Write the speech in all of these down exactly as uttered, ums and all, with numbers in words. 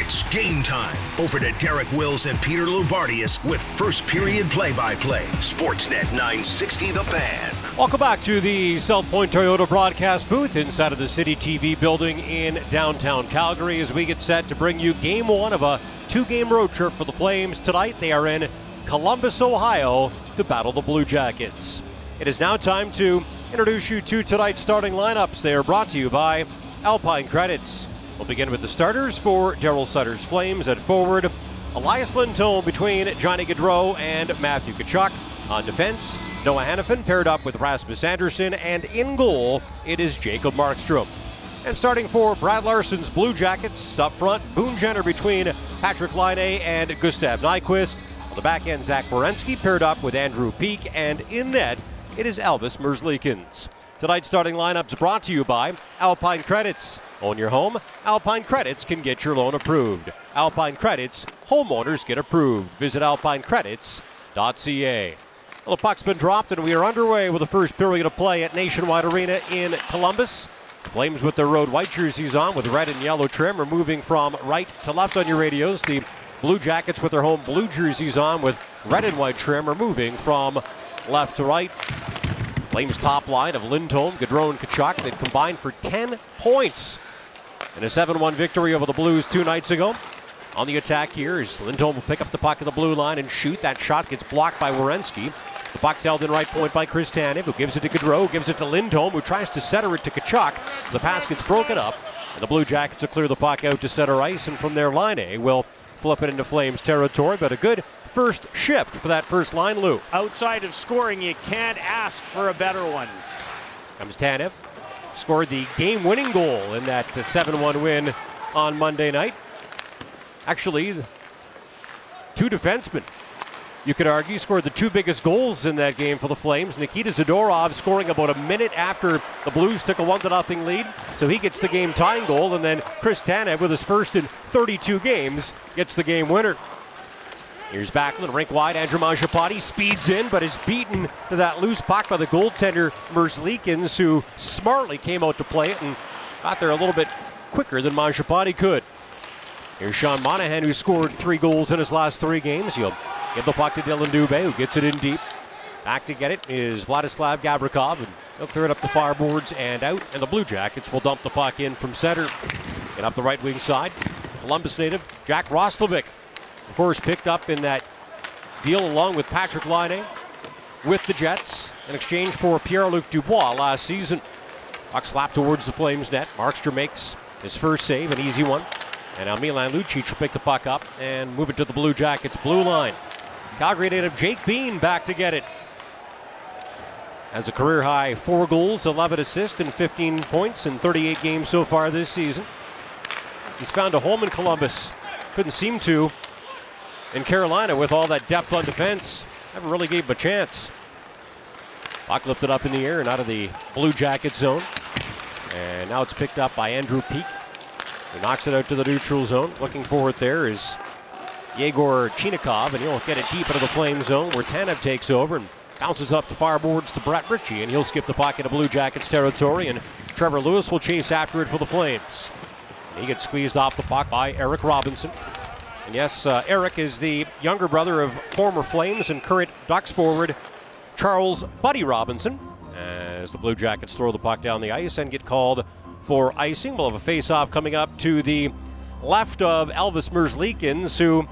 It's game time. Over to Derek Wills and Peter Loubardias with first period play-by-play. Sportsnet nine sixty The Fan. Welcome back to the South Point Toyota broadcast booth inside of the City T V building in downtown Calgary as we get set to bring you game one of a two-game road trip for the Flames. Tonight they are in Columbus, Ohio to battle the Blue Jackets. It is now time to introduce you to tonight's starting lineups. They are brought to you by Alpine Credits. We'll begin with the starters for Daryl Sutter's Flames. At forward, Elias Lindholm between Johnny Gaudreau and Matthew Tkachuk. On defense, Noah Hanifin paired up with Rasmus Andersson. And in goal, it is Jacob Markstrom. And starting for Brad Larsen's Blue Jackets, up front, Boone Jenner between Patrick Laine and Gustav Nyquist. On the back end, Zach Werenski paired up with Andrew Peeke. And in net, it is Elvis Merzlikins. Tonight's starting lineups brought to you by Alpine Credits. Own your home? Alpine Credits can get your loan approved. Alpine Credits, homeowners get approved. Visit alpine credits dot c a. Well, the puck's been dropped and we are underway with the first period of play at Nationwide Arena in Columbus. The Flames with their road white jerseys on with red and yellow trim are moving from right to left on your radios. The Blue Jackets with their home blue jerseys on with red and white trim are moving from left to right. Flames top line of Lindholm, Gaudreau, and Tkachuk that combined for ten points in a seven one victory over the Blues two nights ago. On the attack here is Lindholm will pick up the puck at the blue line and shoot. That shot gets blocked by Werenski. The puck's held in right point by Chris Tanev, who gives it to Gaudreau, gives it to Lindholm, who tries to center it to Tkachuk. The pass gets broken up, and the Blue Jackets will clear the puck out to center ice, and from there, Laine will flip it into Flames territory, but a good first shift for that first line, Lou. Outside of scoring, you can't ask for a better one. Comes Tanev, scored the game-winning goal in that seven one win on Monday night. Actually, two defensemen, you could argue, scored the two biggest goals in that game for the Flames. Nikita Zadorov scoring about a minute after the Blues took a one to nothing lead, so he gets the game-tying goal, and then Chris Tanev, with his first in thirty-two games, gets the game winner. Here's Backlund, rink wide. Andrew Mangiapane speeds in, but is beaten to that loose puck by the goaltender Merzlikins, who smartly came out to play it and got there a little bit quicker than Mangiapane could. Here's Sean Monahan, who scored three goals in his last three games. He'll give the puck to Dylan Dubé, who gets it in deep. Back to get it is Vladislav Gavrikov, and he'll clear it up the far boards and out, and the Blue Jackets will dump the puck in from center. And up the right wing side, Columbus native Jack Roslovic, of course, picked up in that deal along with Patrick Laine with the Jets in exchange for Pierre-Luc Dubois last season. Puck slapped towards the Flames net. Markstrom makes his first save, an easy one. And now Milan Lucic will pick the puck up and move it to the Blue Jackets' blue line. Calgary native Jake Bean back to get it. Has a career-high four goals, eleven assists, and fifteen points in thirty-eight games so far this season. He's found a home in Columbus. Couldn't seem to in Carolina with all that depth on defense. Never really gave him a chance. Puck lifted up in the air and out of the Blue Jacket zone. And now it's picked up by Andrew Peeke. He knocks it out to the neutral zone. Looking for it there is Yegor Chinikov, and he'll get it deep into the Flame zone where Tanev takes over and bounces up the far boards to Brett Ritchie, and he'll skip the puck into Blue Jackets territory, and Trevor Lewis will chase after it for the Flames. And he gets squeezed off the puck by Eric Robinson. And yes, uh, Eric is the younger brother of former Flames and current Ducks forward Charles Buddy Robinson, as the Blue Jackets throw the puck down the ice and get called for icing. We'll have a face-off coming up to the left of Elvis Merzlikins, who,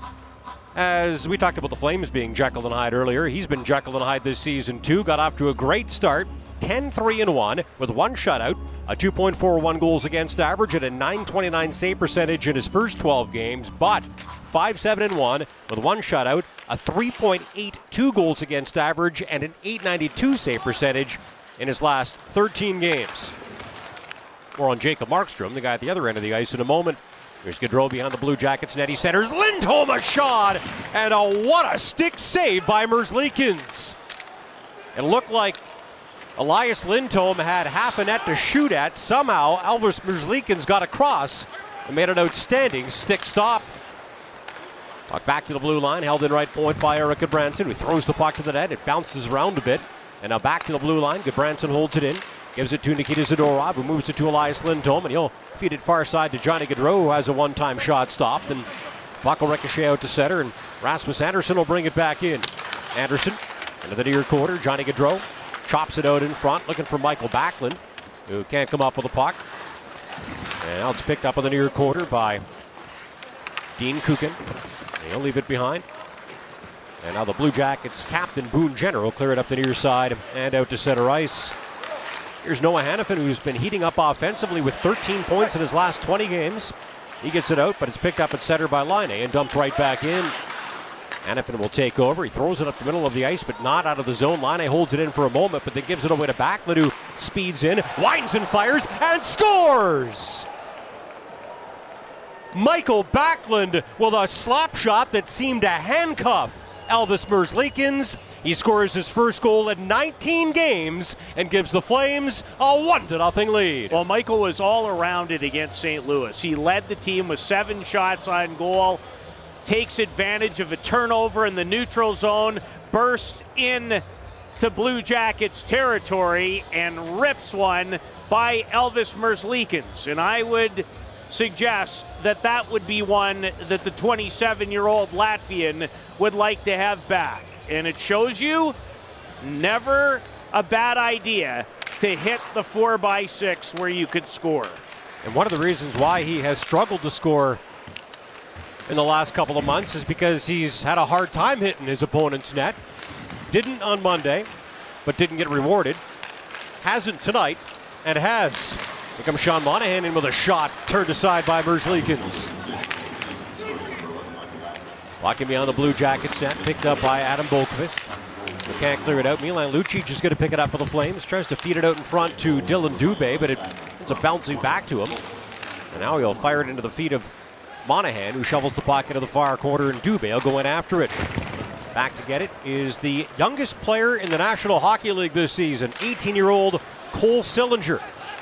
as we talked about the Flames being Jekyll and Hyde earlier, he's been Jekyll and Hyde this season too. Got off to a great start, ten three and one with one shutout, a two point four one goals against average, and a nine twenty-nine save percentage in his first twelve games, but five seven and one with one shutout, a three point eight two goals against average, and an eight ninety-two save percentage in his last thirteen games. More on Jacob Markstrom, the guy at the other end of the ice, in a moment. Here's Gaudreau behind the Blue Jackets net. He centers. Lindholm a shot, and a what a stick save by Merzlikins. It looked like Elias Lindholm had half a net to shoot at. Somehow, Elvis Merzlikins got across and made an outstanding stick stop. Puck back to the blue line, held in right point by Eric Gudbranson, who throws the puck to the net. It bounces around a bit. And now back to the blue line. Gudbranson holds it in. Gives it to Nikita Zadorov, who moves it to Elias Lindholm, and he'll feed it far side to Johnny Gaudreau, who has a one-time shot stopped. And puck will ricochet out to center, and Rasmus Andersson will bring it back in. Andersson into the near quarter. Johnny Gaudreau chops it out in front, looking for Michael Backlund, who can't come up with the puck. And now it's picked up in the near quarter by Dean Kukin. And he'll leave it behind. And now the Blue Jackets captain Boone Jenner will clear it up the near side and out to center ice. Here's Noah Hanifin, who's been heating up offensively with thirteen points in his last twenty games. He gets it out, but it's picked up at center by Laine and dumped right back in. Hanifin will take over. He throws it up the middle of the ice, but not out of the zone. Laine holds it in for a moment, but then gives it away to Backlund, who speeds in, winds and fires, and scores! Michael Backlund with a slap shot that seemed to handcuff Elvis Merzlikins. He scores his first goal in nineteen games and gives the Flames a one to nothing lead. Well, Michael was all around it against Saint Louis. He led the team with seven shots on goal, takes advantage of a turnover in the neutral zone, bursts in to Blue Jackets territory, and rips one by Elvis Merzlikins. And I would suggest that that would be one that the twenty-seven-year-old Latvian would like to have back. And it shows you never a bad idea to hit the four by six where you could score. And one of the reasons why he has struggled to score in the last couple of months is because he's had a hard time hitting his opponent's net. Didn't on Monday, but didn't get rewarded. Hasn't tonight, and has. Here comes Sean Monahan in with a shot, turned aside by Merzlikins. Walking beyond the Blue Jackets net, picked up by Adam Boqvist. They can't clear it out. Milan Lucic is going to pick it up for the Flames. Tries to feed it out in front to Dylan Dubé, but it ends up bouncing back to him. And now he'll fire it into the feet of Monahan, who shovels the puck into the far corner, and Dubé will go in after it. Back to get it is the youngest player in the National Hockey League this season, eighteen-year-old Cole Sillinger.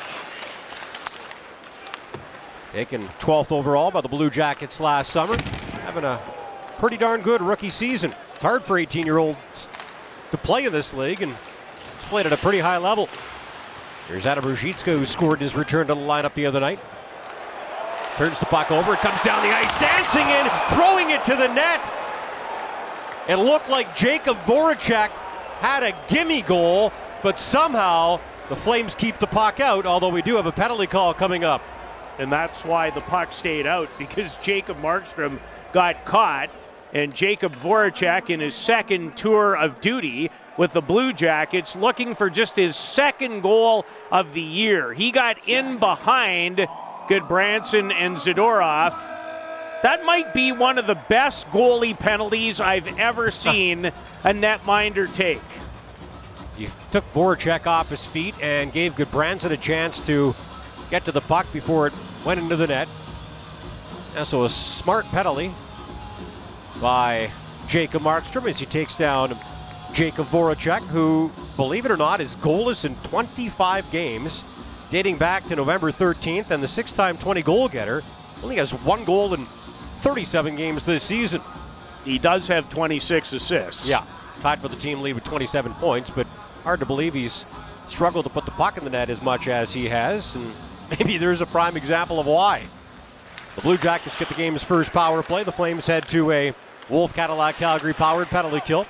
Taken twelfth overall by the Blue Jackets last summer. Having a pretty darn good rookie season. It's hard for eighteen-year-olds to play in this league, and he's played at a pretty high level. Here's Adam Ruzicka, who scored his return to the lineup the other night. Turns the puck over, it comes down the ice, dancing in, throwing it to the net. It looked like Jacob Voracek had a gimme goal, but somehow the Flames keep the puck out, although we do have a penalty call coming up. And that's why the puck stayed out, because Jacob Markstrom got caught, and Jacob Voracek in his second tour of duty with the Blue Jackets, looking for just his second goal of the year. He got in behind Goodbranson and Zadorov. That might be one of the best goalie penalties I've ever seen a netminder take. He took Voracek off his feet and gave Goodbranson a chance to get to the puck before it went into the net. And so a smart penalty by Jacob Markstrom as he takes down Jacob Voracek, who, believe it or not, is goalless in twenty-five games, dating back to November thirteenth, and the six-time twenty-goal getter only has one goal in thirty-seven games this season. He does have twenty-six assists. Yeah, tied for the team lead with twenty-seven points, but hard to believe he's struggled to put the puck in the net as much as he has, and maybe there's a prime example of why. The Blue Jackets get the game's first power play. The Flames head to a Wolf Cadillac Calgary powered penalty kill.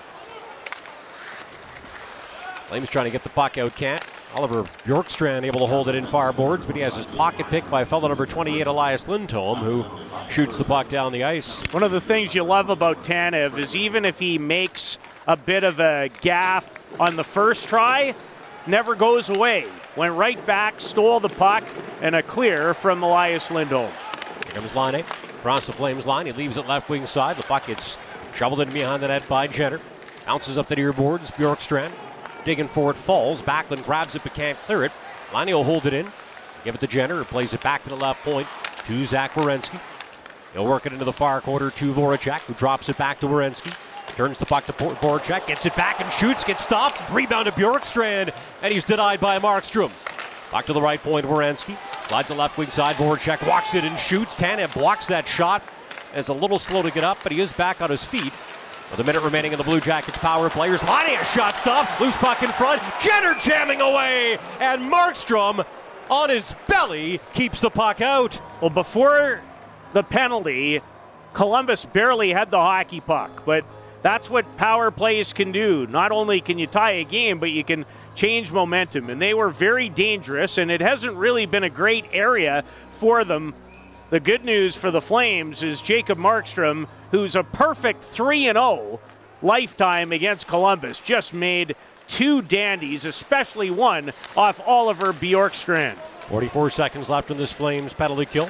Flames trying to get the puck out, can't. Oliver Bjorkstrand able to hold it in far boards, but he has his pocket picked by fellow number twenty-eight, Elias Lindholm, who shoots the puck down the ice. One of the things you love about Tanev is even if he makes a bit of a gaffe on the first try, never goes away. Went right back, stole the puck, and a clear from Elias Lindholm. Here comes Laine across the Flames line. He leaves it left wing side. The puck gets shoveled in behind the net by Jenner. Bounces up the near boards. Bjorkstrand digging for it, falls. Backlund grabs it but can't clear it. Laine will hold it in. Give it to Jenner, who plays it back to the left point to Zach Werenski. He'll work it into the far quarter to Voracek, who drops it back to Werenski. Turns the puck to Voracek, gets it back and shoots, gets stopped. Rebound to Bjorkstrand, and he's denied by Markstrom. Back to the right point, Werenski. Slides the left wing side, Voracek walks it and shoots. Tanev blocks that shot. And is a little slow to get up, but he is back on his feet. With a minute remaining in the Blue Jackets power play, here's lining a shot stop, loose puck in front, Jenner jamming away, and Markstrom on his belly keeps the puck out. Well, before the penalty, Columbus barely had the hockey puck, but that's what power plays can do. Not only can you tie a game, but you can change momentum, and they were very dangerous, and it hasn't really been a great area for them. The good news for the Flames is Jacob Markstrom, who's a perfect three and oh lifetime against Columbus, just made two dandies, especially one off Oliver Bjorkstrand. forty-four seconds left in this Flames penalty kill,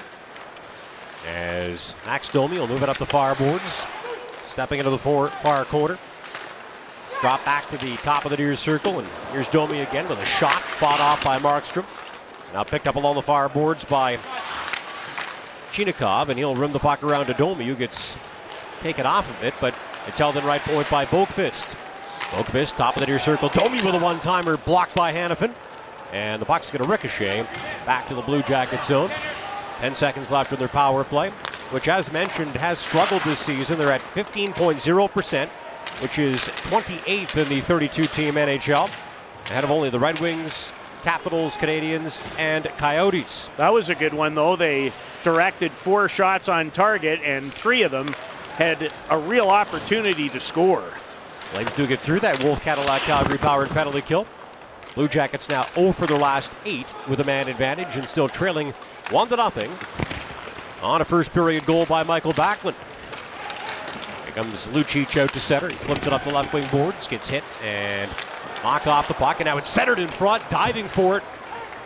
as Max Domi will move it up the far boards, stepping into the far, far corner. Drop back to the top of the near circle, and here's Domi again with a shot fought off by Markstrom. Now picked up along the far boards by Chinikov, and he'll rim the puck around to Domi, who gets taken off of it, but it's held in right point by Boqvist. Boqvist, top of the near circle. Domi with a one-timer blocked by Hanifin, and the puck's going to ricochet back to the Blue Jacket zone. Ten seconds left in their power play, which, as mentioned, has struggled this season. They're at fifteen point oh percent, which is twenty-eighth in the thirty-two team N H L, ahead of only the Red Wings, Capitals, Canadiens, and Coyotes. That was a good one, though. They directed four shots on target, and three of them had a real opportunity to score. Flames do get through that Wolf Cadillac Calgary powered penalty kill. Blue Jackets now oh for their last eight with a man advantage and still trailing one to nothing on a first period goal by Michael Backlund. Here comes Lucic out to center. He flips it up the left wing boards, gets hit and knocked off the puck, and now it's centered in front. Diving for it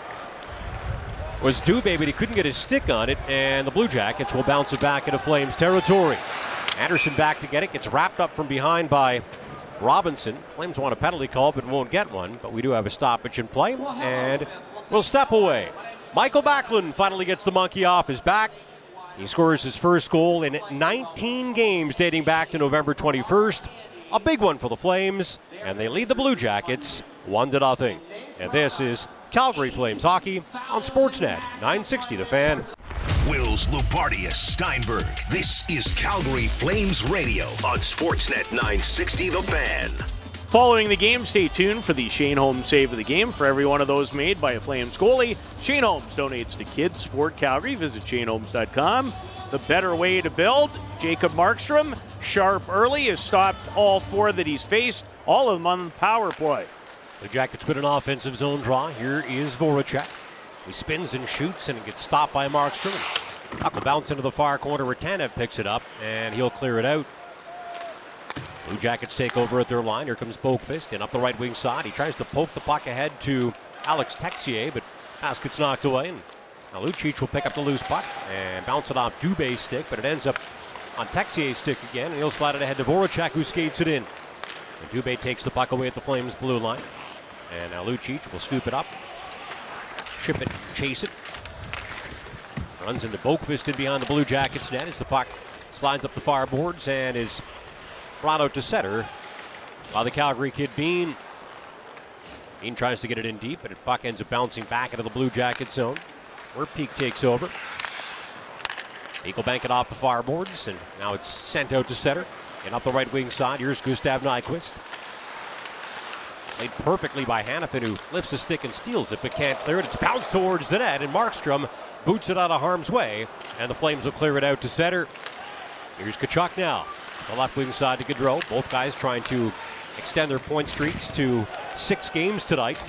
was Dubé, but he couldn't get his stick on it, and the Blue Jackets will bounce it back into Flames territory. Anderson back to get it, gets wrapped up from behind by Robinson. Flames want a penalty call, but won't get one, but we do have a stoppage in play, and we'll step away. Michael Backlund finally gets the monkey off his back. He scores his first goal in nineteen games dating back to November twenty-first. A big one for the Flames, and they lead the Blue Jackets one to nothing. And this is Calgary Flames hockey on Sportsnet nine sixty The Fan. Wills, Loubardias, Steinberg. This is Calgary Flames Radio on Sportsnet nine sixty The Fan. Following the game, stay tuned for the Shane Holmes Save of the Game. For every one of those made by a Flames goalie, Shane Holmes donates to Kids Sport Calgary. Visit shane holmes dot com. The better way to build. Jacob Markstrom, sharp early, has stopped all four that he's faced, all of them on the power play. The Jackets with an offensive zone draw. Here is Voracek. He spins and shoots and gets stopped by Markstrom. Puck will bounce into the far corner. Ratanev picks it up, and he'll clear it out. Blue Jackets take over at their line. Here comes Boqvist, and up the right wing side. He tries to poke the puck ahead to Alex Texier, but pass gets knocked away. And now Lucic will pick up the loose puck and bounce it off Dubé's stick, but it ends up on Texier's stick again, and he'll slide it ahead to Voracek, who skates it in. And Dubé takes the puck away at the Flames' blue line. And now Lucic will scoop it up, chip it, chase it. Runs into Boqvist in behind the Blue Jackets net as the puck slides up the far boards and is brought out to center by the Calgary kid Bean. Bean tries to get it in deep, but the puck ends up bouncing back into the Blue Jacket zone, where Peak takes over. Peak will bank it off the far boards, and now it's sent out to center. And up the right wing side, here's Gustav Nyquist. Played perfectly by Hanifin, who lifts the stick and steals it, but can't clear it. It's bounced towards the net, and Markstrom boots it out of harm's way, and the Flames will clear it out to center. Here's Tkachuk now. The left wing side to Gaudreau. Both guys trying to extend their point streaks to six games tonight.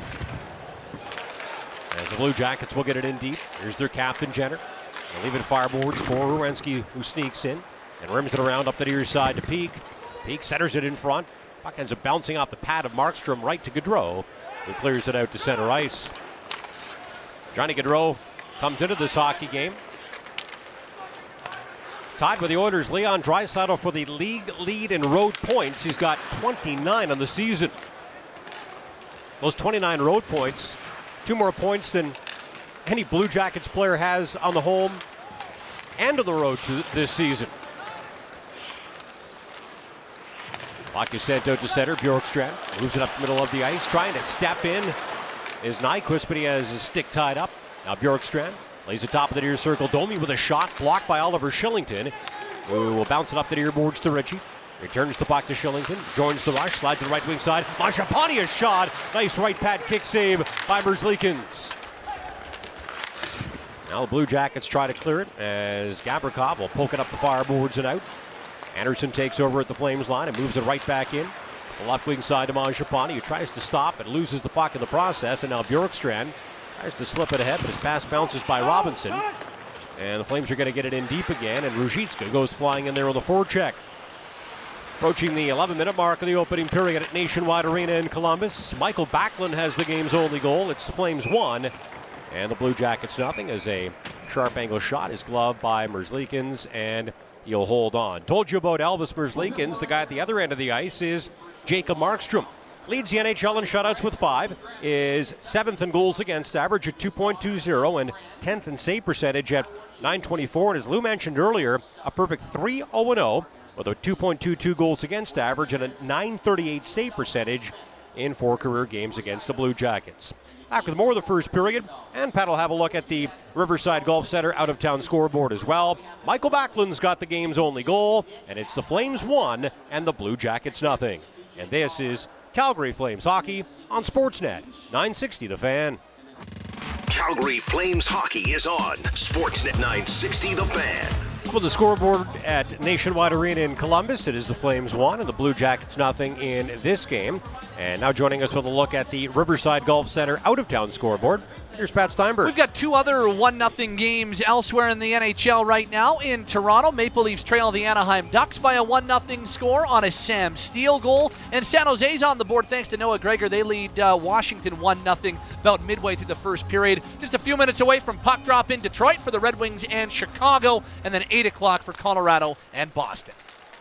As the Blue Jackets will get it in deep. Here's their captain, Jenner. They'll leave it far boards for Werenski, who sneaks in and rims it around up the near side to Peak. Peak centers it in front. Puck ends up bouncing off the pad of Markstrom right to Gaudreau, who clears it out to center ice. Johnny Gaudreau comes into this hockey game tied with the Oilers' Leon Draisaitl for the league lead in road points. He's got twenty-nine on the season. Those twenty-nine road points, two more points than any Blue Jackets player has on the home and on the road to this season. Puck is sent out to center. Bjorkstrand moves it up the middle of the ice. Trying to step in is Nyquist, but he has his stick tied up. Now Bjorkstrand lays it top of the near circle. Domi with a shot blocked by Oliver Shillington, who will bounce it up the near boards to Ritchie. Returns the puck to Shillington. Joins the rush. Slides to the right wing side. Mangiapane a shot. Nice right pad kick save by Merzlikins. Now the Blue Jackets try to clear it as Gavrikov will poke it up the far boards and out. Anderson takes over at the Flames line and moves it right back in. The left wing side to Mangiapane, who tries to stop and loses the puck in the process. And now Bjorkstrand tries to slip it ahead, but his pass bounces by Robinson. And the Flames are going to get it in deep again, and Ruzicka goes flying in there with a forecheck. Approaching the eleven-minute mark of the opening period at Nationwide Arena in Columbus. Michael Backlund has the game's only goal. It's the Flames one, and the Blue Jackets nothing, as a sharp angle shot is gloved by Merzlikins, and he'll hold on. Told you about Elvis Merzlikins. The guy at the other end of the ice is Jacob Markstrom. Leads the N H L in shutouts with five, is seventh in goals against average at two point two oh, and tenth in save percentage at nine twenty-four. And as Lou mentioned earlier, a perfect three oh oh with a two point two two goals against average and a nine thirty-eight save percentage in four career games against the Blue Jackets. Back with more of the first period, and Pat will have a look at the Riverside Golf Center out-of-town scoreboard as well. Michael Backlund's got the game's only goal, and it's the Flames one and the Blue Jackets nothing. And this is Calgary Flames Hockey on Sportsnet nine sixty The Fan. Calgary Flames Hockey is on Sportsnet nine sixty The Fan. With the scoreboard at Nationwide Arena in Columbus, it is the Flames one and the Blue Jackets nothing in this game. And now joining us with a look at the Riverside Golf Center out-of-town scoreboard, here's Pat Steinberg. We've got two other one nothing games elsewhere in the N H L right now. In Toronto, Maple Leafs trail the Anaheim Ducks by a one nothing score on a Sam Steele goal. And San Jose's on the board thanks to Noah Gregor. They lead uh, Washington one nothing about midway through the first period. Just a few minutes away from puck drop in Detroit for the Red Wings and Chicago. And then eight o'clock for Colorado and Boston.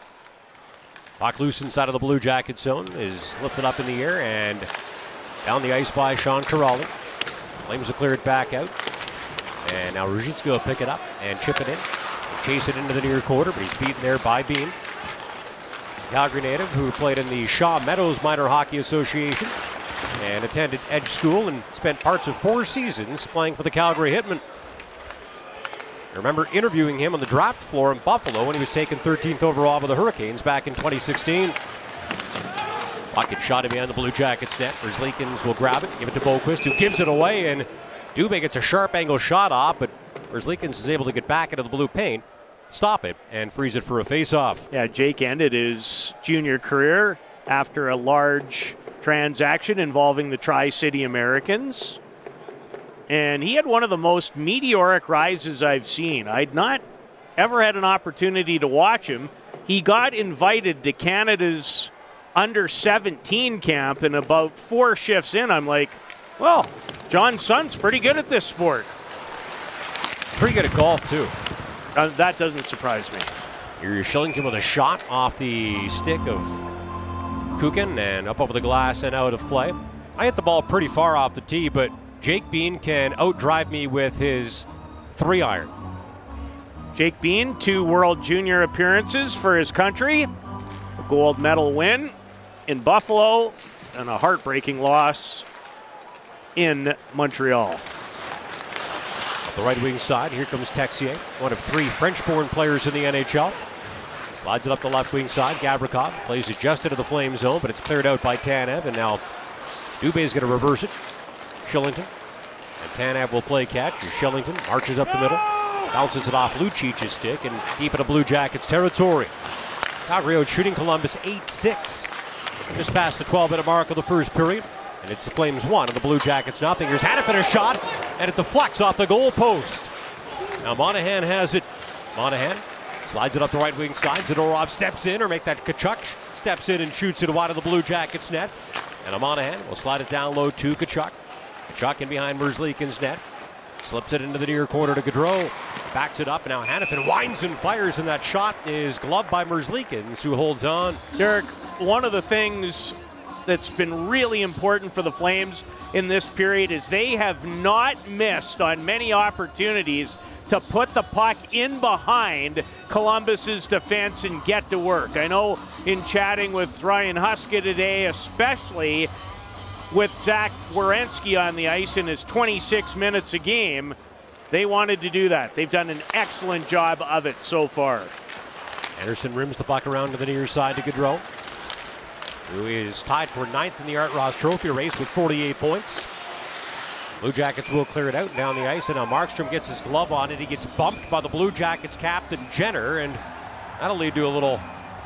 Puck loose inside of the Blue Jacket zone is lifted up in the air and down the ice by Sean Kuraly. Flames will clear it back out. And now Ruzicka will pick it up and chip it in. Chase it into the near quarter, but he's beaten there by Bean. Calgary native who played in the Shaw Meadows Minor Hockey Association and attended Edge School and spent parts of four seasons playing for the Calgary Hitmen. I remember interviewing him on the draft floor in Buffalo when he was taken thirteenth overall by the Hurricanes back in twenty sixteen. Puck shot him behind the Blue Jackets net. Merzlikins will grab it, give it to Boquist, who gives it away, and Dubé gets a sharp angle shot off, but Merzlikins is able to get back into the blue paint, stop it, and freeze it for a face-off. Yeah, Jake ended his junior career after a large transaction involving the Tri-City Americans. And he had one of the most meteoric rises I've seen. I'd not ever had an opportunity to watch him. He got invited to Canada's under seventeen camp, and about four shifts in, I'm like, well, John's son's pretty good at this sport. Pretty good at golf, too. Uh, that doesn't surprise me. Here's Shillington with a shot off the stick of Kukin and up over the glass and out of play. I hit the ball pretty far off the tee, but Jake Bean can outdrive me with his three iron. Jake Bean, two World Junior appearances for his country, a gold medal win in Buffalo, and a heartbreaking loss in Montreal. Up the right wing side, here comes Texier, one of three French-born players in the N H L. Slides it up the left wing side. Gavrikov plays it just into the Flame zone, but it's cleared out by Tanev, and now Dubé's going to reverse it. Shillington. And Tanev will play catch as Shillington marches up the middle, bounces it off Lucic's stick, and deep into Blue Jackets territory. Calgary shooting Columbus eight six. Just past the twelve-minute mark of the first period. And it's the Flames one and the Blue Jackets nothing. Here's Hanifin a shot, and it deflects off the goal post. Now Monahan has it. Monahan slides it up the right wing side. Zadorov steps in, or make that Tkachuk steps in and shoots it wide of the Blue Jackets net. And Monahan will slide it down low to Tkachuk. Tkachuk in behind Merzlikins' net. Slips it into the near corner to Gaudreau. Backs it up, and now Hanifin winds and fires, and that shot is gloved by Merzlikins, who holds on. Derek, one of the things that's been really important for the Flames in this period is they have not missed on many opportunities to put the puck in behind Columbus's defense and get to work. I know in chatting with Ryan Huska today, especially with Zach Werenski on the ice in his twenty-six minutes a game, they wanted to do that. They've done an excellent job of it so far. Anderson rims the puck around to the near side to Gaudreau, who is tied for ninth in the Art Ross Trophy race with forty-eight points. Blue Jackets will clear it out down the ice, and now Markstrom gets his glove on it. He gets bumped by the Blue Jackets captain, Jenner, and that'll lead to a little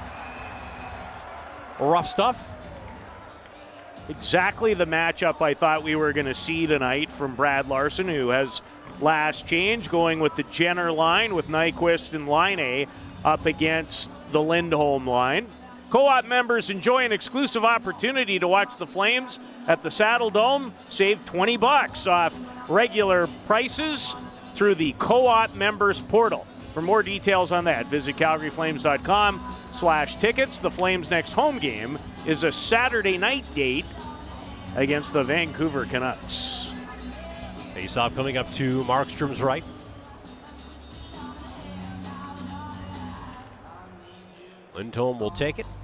rough stuff. Exactly the matchup I thought we were going to see tonight from Brad Larson, who has last change, going with the Jenner line with Nyquist and Laine up against the Lindholm line. Co-op members enjoy an exclusive opportunity to watch the Flames at the Saddle Dome. Save twenty bucks off regular prices through the Co-op members portal. For more details on that, visit calgary flames dot com slash tickets. The Flames' next home game is a Saturday night date against the Vancouver Canucks. Face-off coming up to Markstrom's right. Lindholm will take it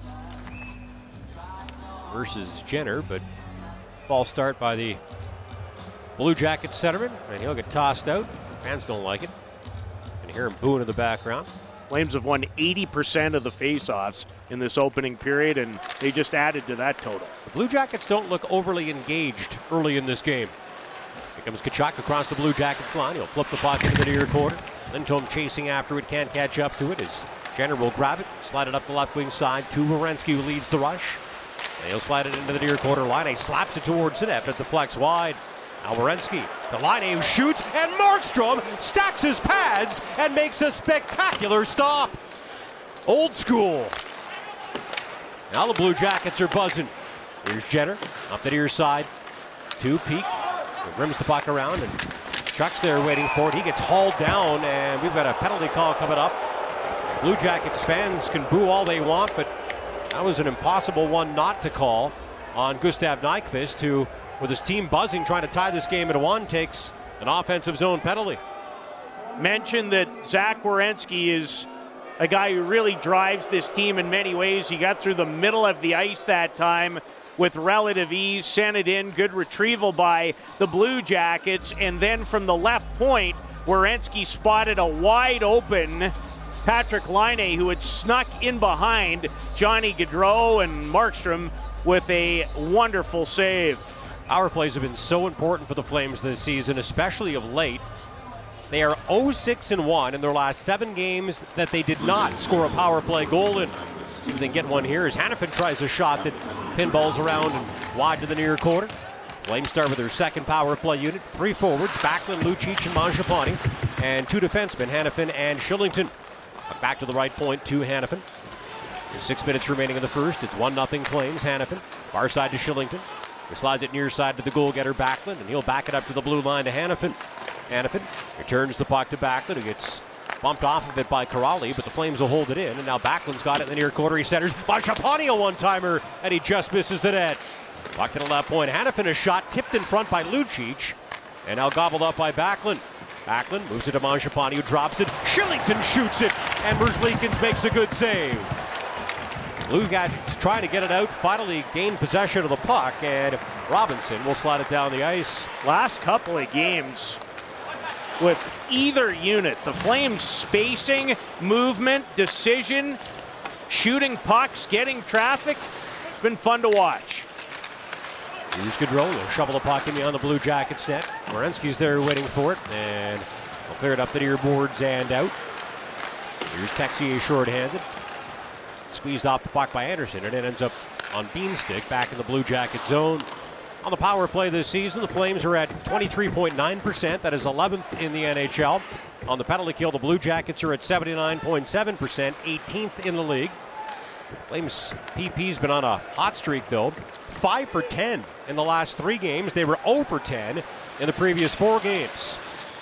versus Jenner, but false start by the Blue Jackets centerman, and he'll get tossed out. Fans don't like it. You can hear him booing in the background. Flames have won eighty percent of the face-offs in this opening period, and they just added to that total. The Blue Jackets don't look overly engaged early in this game. Here comes Tkachuk across the Blue Jackets line. He'll flip the puck into the near corner. Lindholm chasing after it, can't catch up to it as Jenner will grab it, slide it up the left wing side to Werenski, who leads the rush. And he'll slide it into the near corner line. He slaps it towards the net, but deflects wide. Now Werenski, the line who shoots, and Markstrom stacks his pads and makes a spectacular stop. Old school. Now the Blue Jackets are buzzing. Here's Jenner up the near side to Peak. He rims the puck around, and Chuck's there waiting for it. He gets hauled down, and we've got a penalty call coming up. Blue Jackets fans can boo all they want, but that was an impossible one not to call on Gustav Nyquist, who, with his team buzzing, trying to tie this game at one, takes an offensive zone penalty. Mentioned that Zach Werenski is a guy who really drives this team in many ways. He got through the middle of the ice that time with relative ease, sent it in, good retrieval by the Blue Jackets, and then from the left point, Werenski spotted a wide open Patrick Laine, who had snuck in behind Johnny Gaudreau, and Markstrom with a wonderful save. Power plays have been so important for the Flames this season, especially of late. They are oh six and one in their last seven games that they did not score a power play goal in. See if they can get one here as Hanifin tries a shot that pinballs around and wide to the near corner. Flames start with their second power play unit. Three forwards, Backlund, Lucic, and Mangiapane, and two defensemen, Hanifin and Shillington. Back to the right point to Hanifin. There's six minutes remaining in the first. It's one nothing Flames. Hanifin, far side to Shillington. He slides it near side to the goal-getter Backlund, and he'll back it up to the blue line to Hanifin. Hanifin returns the puck to Backlund, who gets bumped off of it by Corrali, but the Flames will hold it in, and now Backlund's got it in the near corner. He centers. Mangiapane, a one-timer, and he just misses the net. Puck to the left point. Hanifin, a shot tipped in front by Lucic, and now gobbled up by Backlund. Backlund moves it to Mangiapane, who drops it. Shillington shoots it, and Merzlikins makes a good save. Blue guys trying to get it out, finally gained possession of the puck, and Robinson will slide it down the ice. Last couple of games with either unit, the Flames spacing, movement, decision, shooting pucks, getting traffic, it's been fun to watch. Here's Gaudreau. He'll shovel the puck in behind the Blue Jackets net. Werenski's there waiting for it, and he'll clear it up the near boards and out. Here's Texier short-handed. Squeezed off the puck by Anderson, and it ends up on Beanstick back in the Blue Jacket zone. On the power play this season, the Flames are at twenty-three point nine percent. That is eleventh in the N H L. On the penalty kill, the Blue Jackets are at seventy-nine point seven percent, eighteenth in the league. Flames P P's been on a hot streak, though. five for ten in the last three games. They were oh for ten in the previous four games.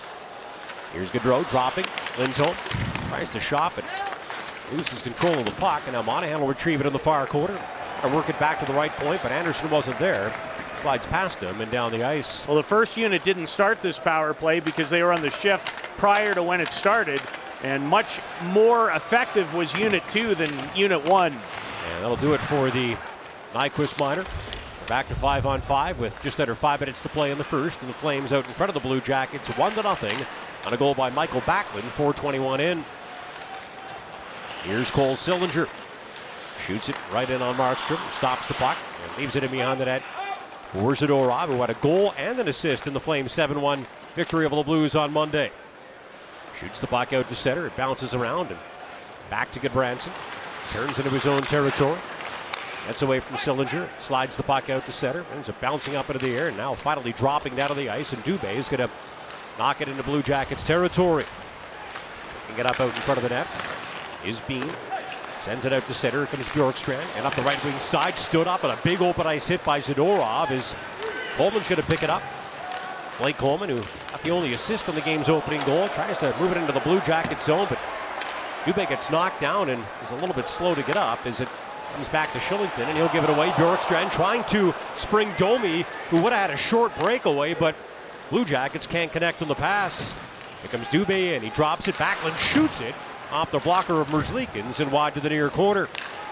Here's Gaudreau dropping. Lindholm tries to shop it. Loses control of the puck, and now Monahan will retrieve it in the far corner and work it back to the right point, but Anderson wasn't there. Slides past him and down the ice. Well, the first unit didn't start this power play because they were on the shift prior to when it started, and much more effective was Unit two than Unit one. And that'll do it for the Nyquist minor. We're back to five on five with just under five minutes to play in the first, and the Flames out in front of the Blue Jackets one to nothing on a goal by Michael Backlund, four twenty-one in. Here's Cole Sillinger. Shoots it right in on Markstrom. Stops the puck and leaves it in behind the net for Zadorov, who had a goal and an assist in the Flames seven one victory over the Blues on Monday. Shoots the puck out to center. It bounces around and back to Goodbranson. Turns into his own territory. Gets away from Sillinger. Slides the puck out to center. Ends up bouncing up into the air and now finally dropping down to the ice. And Dubé is going to knock it into Blue Jackets territory. Can get up out in front of the net is Bean. Sends it out to center. Here comes Bjorkstrand. And up the right wing side. Stood up and a big open ice hit by Zadorov as Coleman's going to pick it up. Blake Coleman, who got the only assist on the game's opening goal, tries to move it into the Blue Jacket zone, but Dubé gets knocked down and is a little bit slow to get up as it comes back to Shillington, and he'll give it away. Bjorkstrand trying to spring Domi, who would have had a short breakaway, but Blue Jackets can't connect on the pass. Here comes Dubé, and he drops it. Backlund shoots it off the blocker of Merzlikins and wide to the near corner.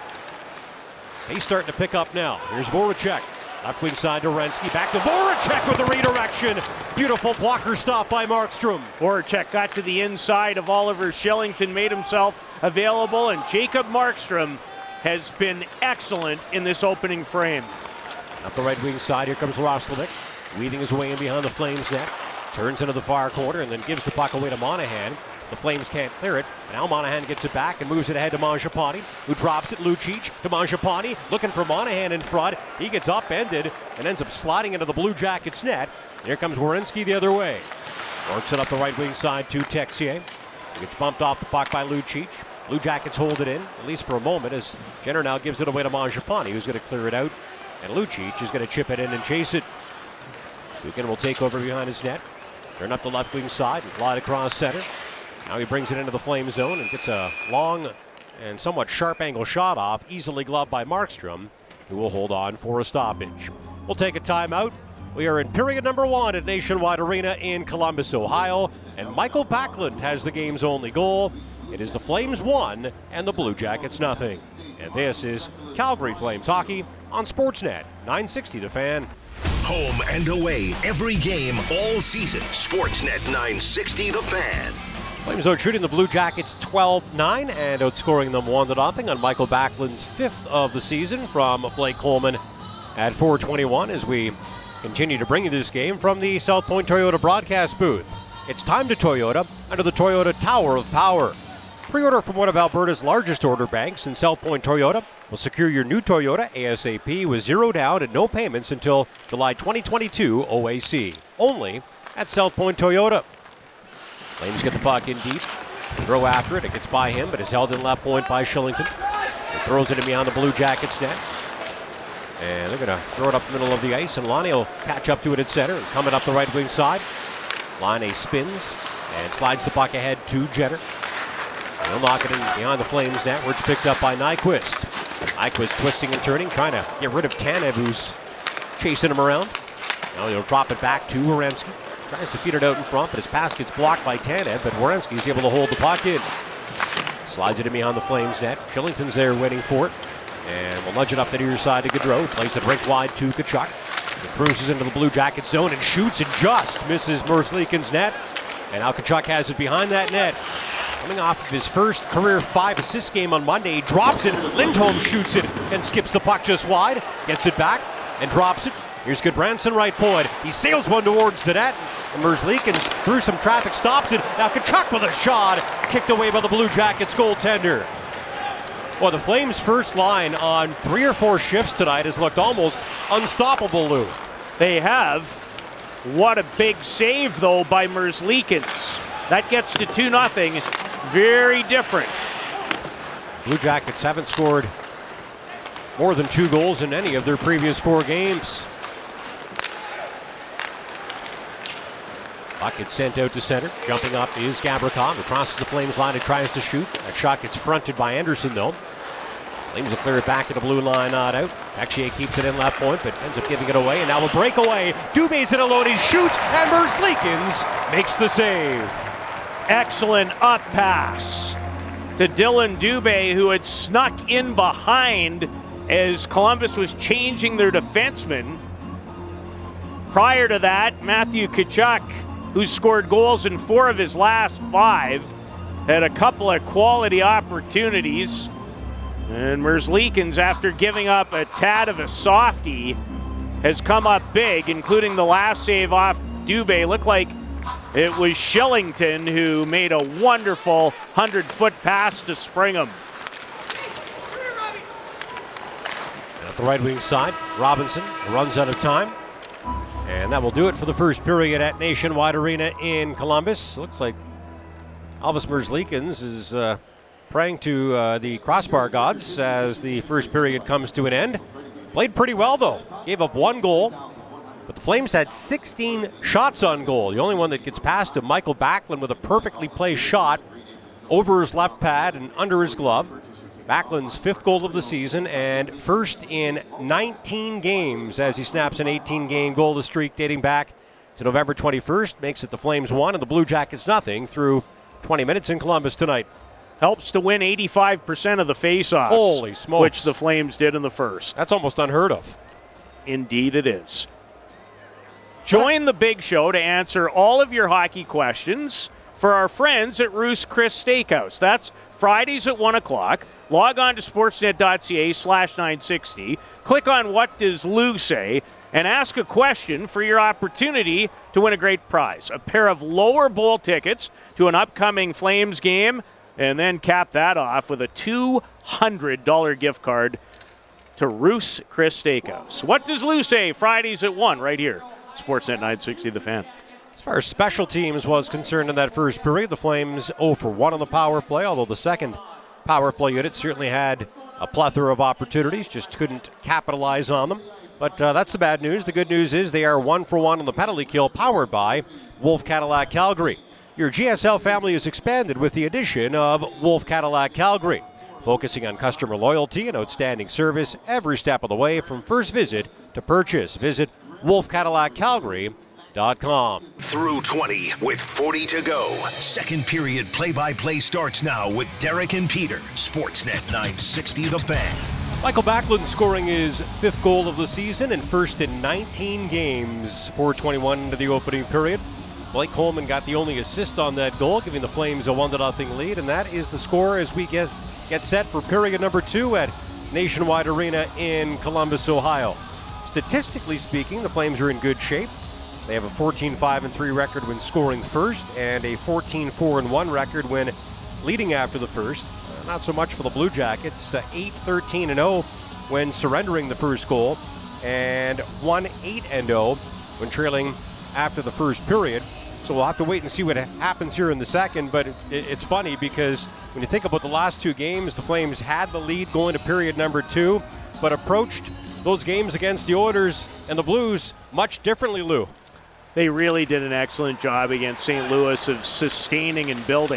He's starting to pick up now. Here's Voracek. Left wing side to Renski. Back to Voracek with the redirection. Beautiful blocker stop by Markstrom. Voracek got to the inside of Oliver Shillington, made himself available, and Jacob Markstrom has been excellent in this opening frame. Up the right wing side, here comes Roslovic, weaving his way in behind the Flames net. Turns into the far corner and then gives the puck away to Monahan. The Flames can't clear it. Now Monahan gets it back and moves it ahead to Mangiapane, who drops it. Lucic to Mangiapane, looking for Monahan in front. He gets upended and ends up sliding into the Blue Jackets net. Here comes Werenski the other way. Works it up the right wing side to Texier. He gets bumped off the puck by Lucic. Blue Jackets hold it in, at least for a moment, as Jenner now gives it away to Mangiapane, who's going to clear it out. And Lucic is going to chip it in and chase it. Dugan will take over behind his net. Turn up the left wing side and glide across center. Now he brings it into the Flame zone and gets a long and somewhat sharp angle shot off, easily gloved by Markstrom, who will hold on for a stoppage. We'll take a timeout. We are in period number one at Nationwide Arena in Columbus, Ohio, and Michael Backlund has the game's only goal. It is the Flames one and the Blue Jackets nothing. And this is Calgary Flames hockey on Sportsnet nine sixty The Fan. Home and away, every game, all season. Sportsnet nine sixty The Fan. Flames are shooting the Blue Jackets twelve nine and outscoring them one to nothing on Michael Backlund's fifth of the season from Blake Coleman at four twenty-one as we continue to bring you this game from the South Point Toyota broadcast booth. It's time to Toyota under the Toyota Tower of Power. Pre-order from one of Alberta's largest order banks, and South Point Toyota will secure your new Toyota ASAP with zero down and no payments until July twenty twenty-two O A C. Only at South Point Toyota. Flames get the puck in deep. Throw after it. It gets by him, but is held in left point by Shillington. He throws it in behind the Blue Jackets net. And they're going to throw it up the middle of the ice, and Laine will catch up to it at center. And coming up the right wing side, Laine spins and slides the puck ahead to Jenner. He'll knock it in behind the Flames net, where it's picked up by Nyquist. Nyquist twisting and turning, trying to get rid of Tanev, who's chasing him around. Now he'll drop it back to Werenski. Tries to feed it out in front, but his pass gets blocked by Tanev, but Werenski's able to hold the puck in. Slides it in behind the Flames net. Shillington's there waiting for it. And we'll nudge it up the near side to Gaudreau. Plays it rink wide to Tkachuk. He cruises into the Blue Jacket zone and shoots and just misses Merzlikins' net. And now Tkachuk has it behind that net. Coming off of his first career five-assist game on Monday, he drops it. Lindholm shoots it and skips the puck just wide. Gets it back and drops it. Here's Goodbranson, right point. He sails one towards the net. And Merzlikins, through some traffic, stops it. Now Tkachuk with a shot. Kicked away by the Blue Jackets goaltender. Well, the Flames' first line on three or four shifts tonight has looked almost unstoppable, Lou. They have. What a big save, though, by Merzlikins. That gets to two nothing. Very different. Blue Jackets haven't scored more than two goals in any of their previous four games. Puck gets sent out to center. Jumping up is Gavrikov. Across the Flames line and tries to shoot. That shot gets fronted by Anderson, though. Flames will clear it back to the blue line, not out. Texier keeps it in left point, but ends up giving it away. And now a breakaway. Dubé's in alone. He shoots, and Merzlikins makes the save. Excellent up pass to Dylan Dubé, who had snuck in behind as Columbus was changing their defenseman. Prior to that, Matthew Tkachuk, who scored goals in four of his last five, had a couple of quality opportunities. And Merzlikins, after giving up a tad of a softie, has come up big, including the last save off Dubé. Looked like it was Shillington who made a wonderful hundred-foot pass to Springham. At the right wing side, Robinson runs out of time. And that will do it for the first period at Nationwide Arena in Columbus. Looks like Elvis Merzlikins is uh, praying to uh, the crossbar gods as the first period comes to an end. Played pretty well, though. Gave up one goal. But the Flames had sixteen shots on goal. The only one that gets past him, Michael Backlund, with a perfectly placed shot over his left pad and under his glove. Backlund's fifth goal of the season and first in nineteen games as he snaps an eighteen-game goal streak dating back to November twenty-first. Makes it the Flames one and the Blue Jackets nothing through twenty minutes in Columbus tonight. Helps to win eighty-five percent of the faceoffs. Holy smokes. Which the Flames did in the first. That's almost unheard of. Indeed it is. Join the Big Show to answer all of your hockey questions for our friends at Ruth's Chris Steakhouse. That's Fridays at one o'clock. Log on to sportsnet.ca slash 960. Click on What Does Lou Say? And ask a question for your opportunity to win a great prize. A pair of lower bowl tickets to an upcoming Flames game. And then cap that off with a two hundred dollars gift card to Ruth's Chris Steakhouse. What Does Lou Say? Fridays at one right here. Sportsnet nine sixty, The Fan. As far as special teams was concerned in that first period, the Flames oh for one on the power play, although the second power play unit certainly had a plethora of opportunities, just couldn't capitalize on them. But uh, that's the bad news. The good news is they are one for one on the penalty kill, powered by Wolf Cadillac Calgary. Your G S L family is expanded with the addition of Wolf Cadillac Calgary, focusing on customer loyalty and outstanding service every step of the way from first visit to purchase. Visit wolf cadillac calgary dot com. Through twenty with forty to go. Second period play-by-play starts now with Derek and Peter. Sportsnet nine sixty The Fan. Michael Backlund scoring his fifth goal of the season and first in nineteen games. four twenty-one into the opening period. Blake Coleman got the only assist on that goal, giving the Flames a one to nothing lead, and that is the score as we get, get set for period number two at Nationwide Arena in Columbus, Ohio. Statistically speaking, the Flames are in good shape. They have a fourteen five and three record when scoring first and a fourteen four and one record when leading after the first. Uh, not so much for the Blue Jackets. Uh, eight thirteen and oh when surrendering the first goal and one eight and oh when trailing after the first period. So we'll have to wait and see what happens here in the second, but it, it's funny because when you think about the last two games, the Flames had the lead going to period number two, but approached those games against the Oilers and the Blues much differently, Lou. They really did an excellent job against Saint Louis of sustaining and building.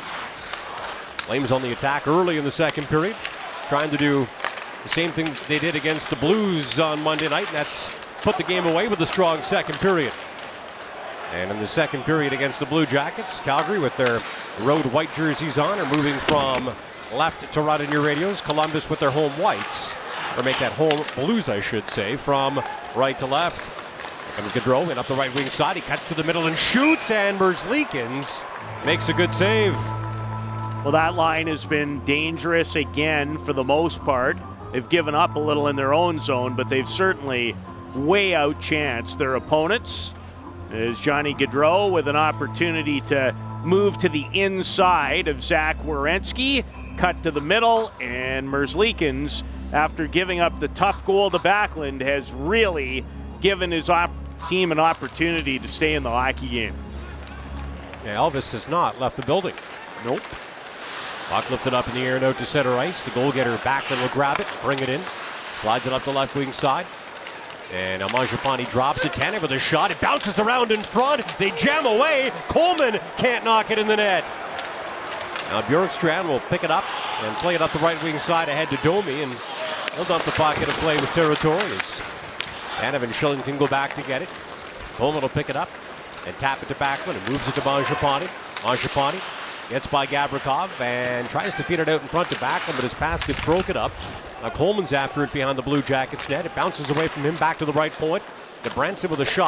Flames on the attack early in the second period, trying to do the same thing they did against the Blues on Monday night, and that's put the game away with a strong second period. And in the second period against the Blue Jackets, Calgary with their road white jerseys on are moving from left to right on your radios. Columbus with their home whites, or make that home blues, I should say, from right to left. And Gaudreau in up the right wing side. He cuts to the middle and shoots, and Merzlikins makes a good save. Well, that line has been dangerous again for the most part. They've given up a little in their own zone, but they've certainly way outchanced their opponents. As Johnny Gaudreau with an opportunity to move to the inside of Zach Werenski, cut to the middle, and Merzlikins, after giving up the tough goal to Backlund, has really given his op- team an opportunity to stay in the hockey game. Yeah, Elvis has not left the building. Nope. Puck lifted up in the air and out to center ice. The goal getter Backlund will grab it, bring it in, slides it up the left wing side. And Mangiapane drops it. Tanev with a shot. It bounces around in front. They jam away. Coleman can't knock it in the net. Now Bjorkstrand will pick it up and play it up the right wing side ahead to Domi, and he'll dump the pocket of play with territory as Tanev and Shillington go back to get it. Coleman will pick it up and tap it to Backlund and moves it to Mangiapane. Mangiapane gets by Gavrikov and tries to feed it out in front to Backlund, but his pass gets broken up. Now Coleman's after it behind the Blue Jackets net. It bounces away from him back to the right point. DeBranson with a shot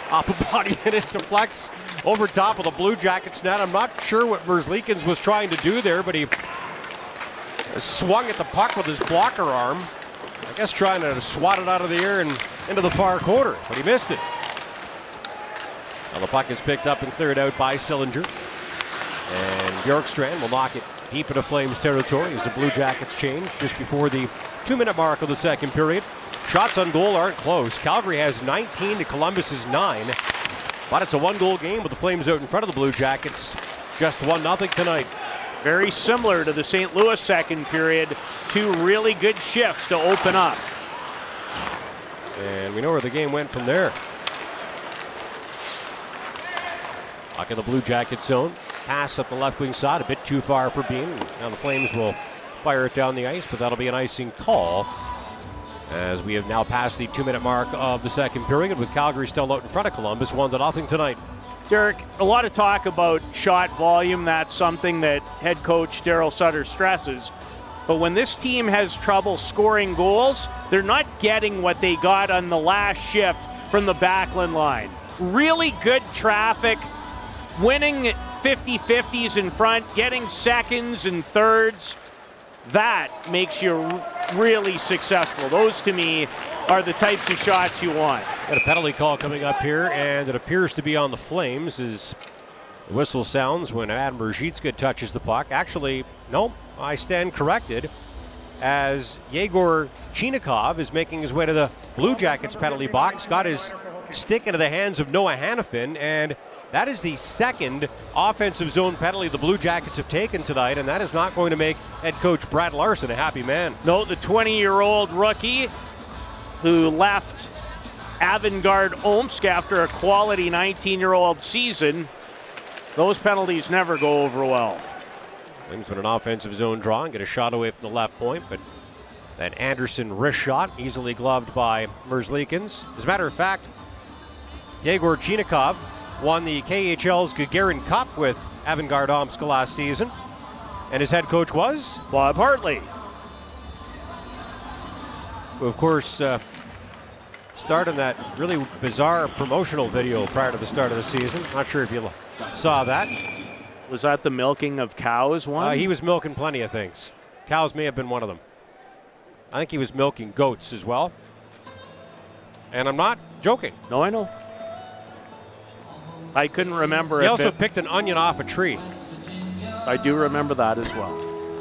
off a body and it deflects over top of the Blue Jackets net. I'm not sure what Merzlikins was trying to do there, but he swung at the puck with his blocker arm. I guess trying to swat it out of the air and into the far corner, but he missed it. Now the puck is picked up and cleared out by Sillinger. And Bjorkstrand will knock it deep into Flames territory as the Blue Jackets change just before the two-minute mark of the second period. Shots on goal aren't close. Calgary has nineteen to Columbus's nine. But it's a one-goal game with the Flames out in front of the Blue Jackets. Just one nothing tonight. Very similar to the Saint Louis second period. Two really good shifts to open up. And we know where the game went from there. Puck in the Blue Jacket zone. Pass up the left wing side, a bit too far for Bean. Now the Flames will fire it down the ice, but that'll be an icing call as we have now passed the two-minute mark of the second period with Calgary still out in front of Columbus, one to nothing tonight. Derek, a lot of talk about shot volume. That's something that head coach Daryl Sutter stresses. But when this team has trouble scoring goals, they're not getting what they got on the last shift from the Backlund line. Really good traffic, winning fifty-fifties in front, getting seconds and thirds. That makes you really successful. Those, to me, are the types of shots you want. Got a penalty call coming up here, and it appears to be on the Flames as the whistle sounds when Adam Ruzicka touches the puck. Actually, no, I stand corrected as Yegor Chinakhov is making his way to the Blue Jackets penalty box, got his stick into the hands of Noah Hanifin, and that is the second offensive zone penalty the Blue Jackets have taken tonight, and that is not going to make head coach Brad Larson a happy man. No, the twenty-year-old rookie who left Avangard Omsk after a quality nineteen-year-old season, those penalties never go over well. Flames with an offensive zone draw and get a shot away from the left point, but that Anderson wrist shot easily gloved by Merzlikins. As a matter of fact, Yegor Chinakhov won the K H L's Gagarin Cup with Avangard Omsk last season, and his head coach was Bob Hartley, who of course uh, starred in that really bizarre promotional video prior to the start of the season. Not sure if you saw that. Was that the milking of cows one? Uh, he was milking plenty of things. Cows may have been one of them. I think he was milking goats as well. And I'm not joking. No, I know. I couldn't remember. He if also it, picked an onion off a tree. I do remember that as well.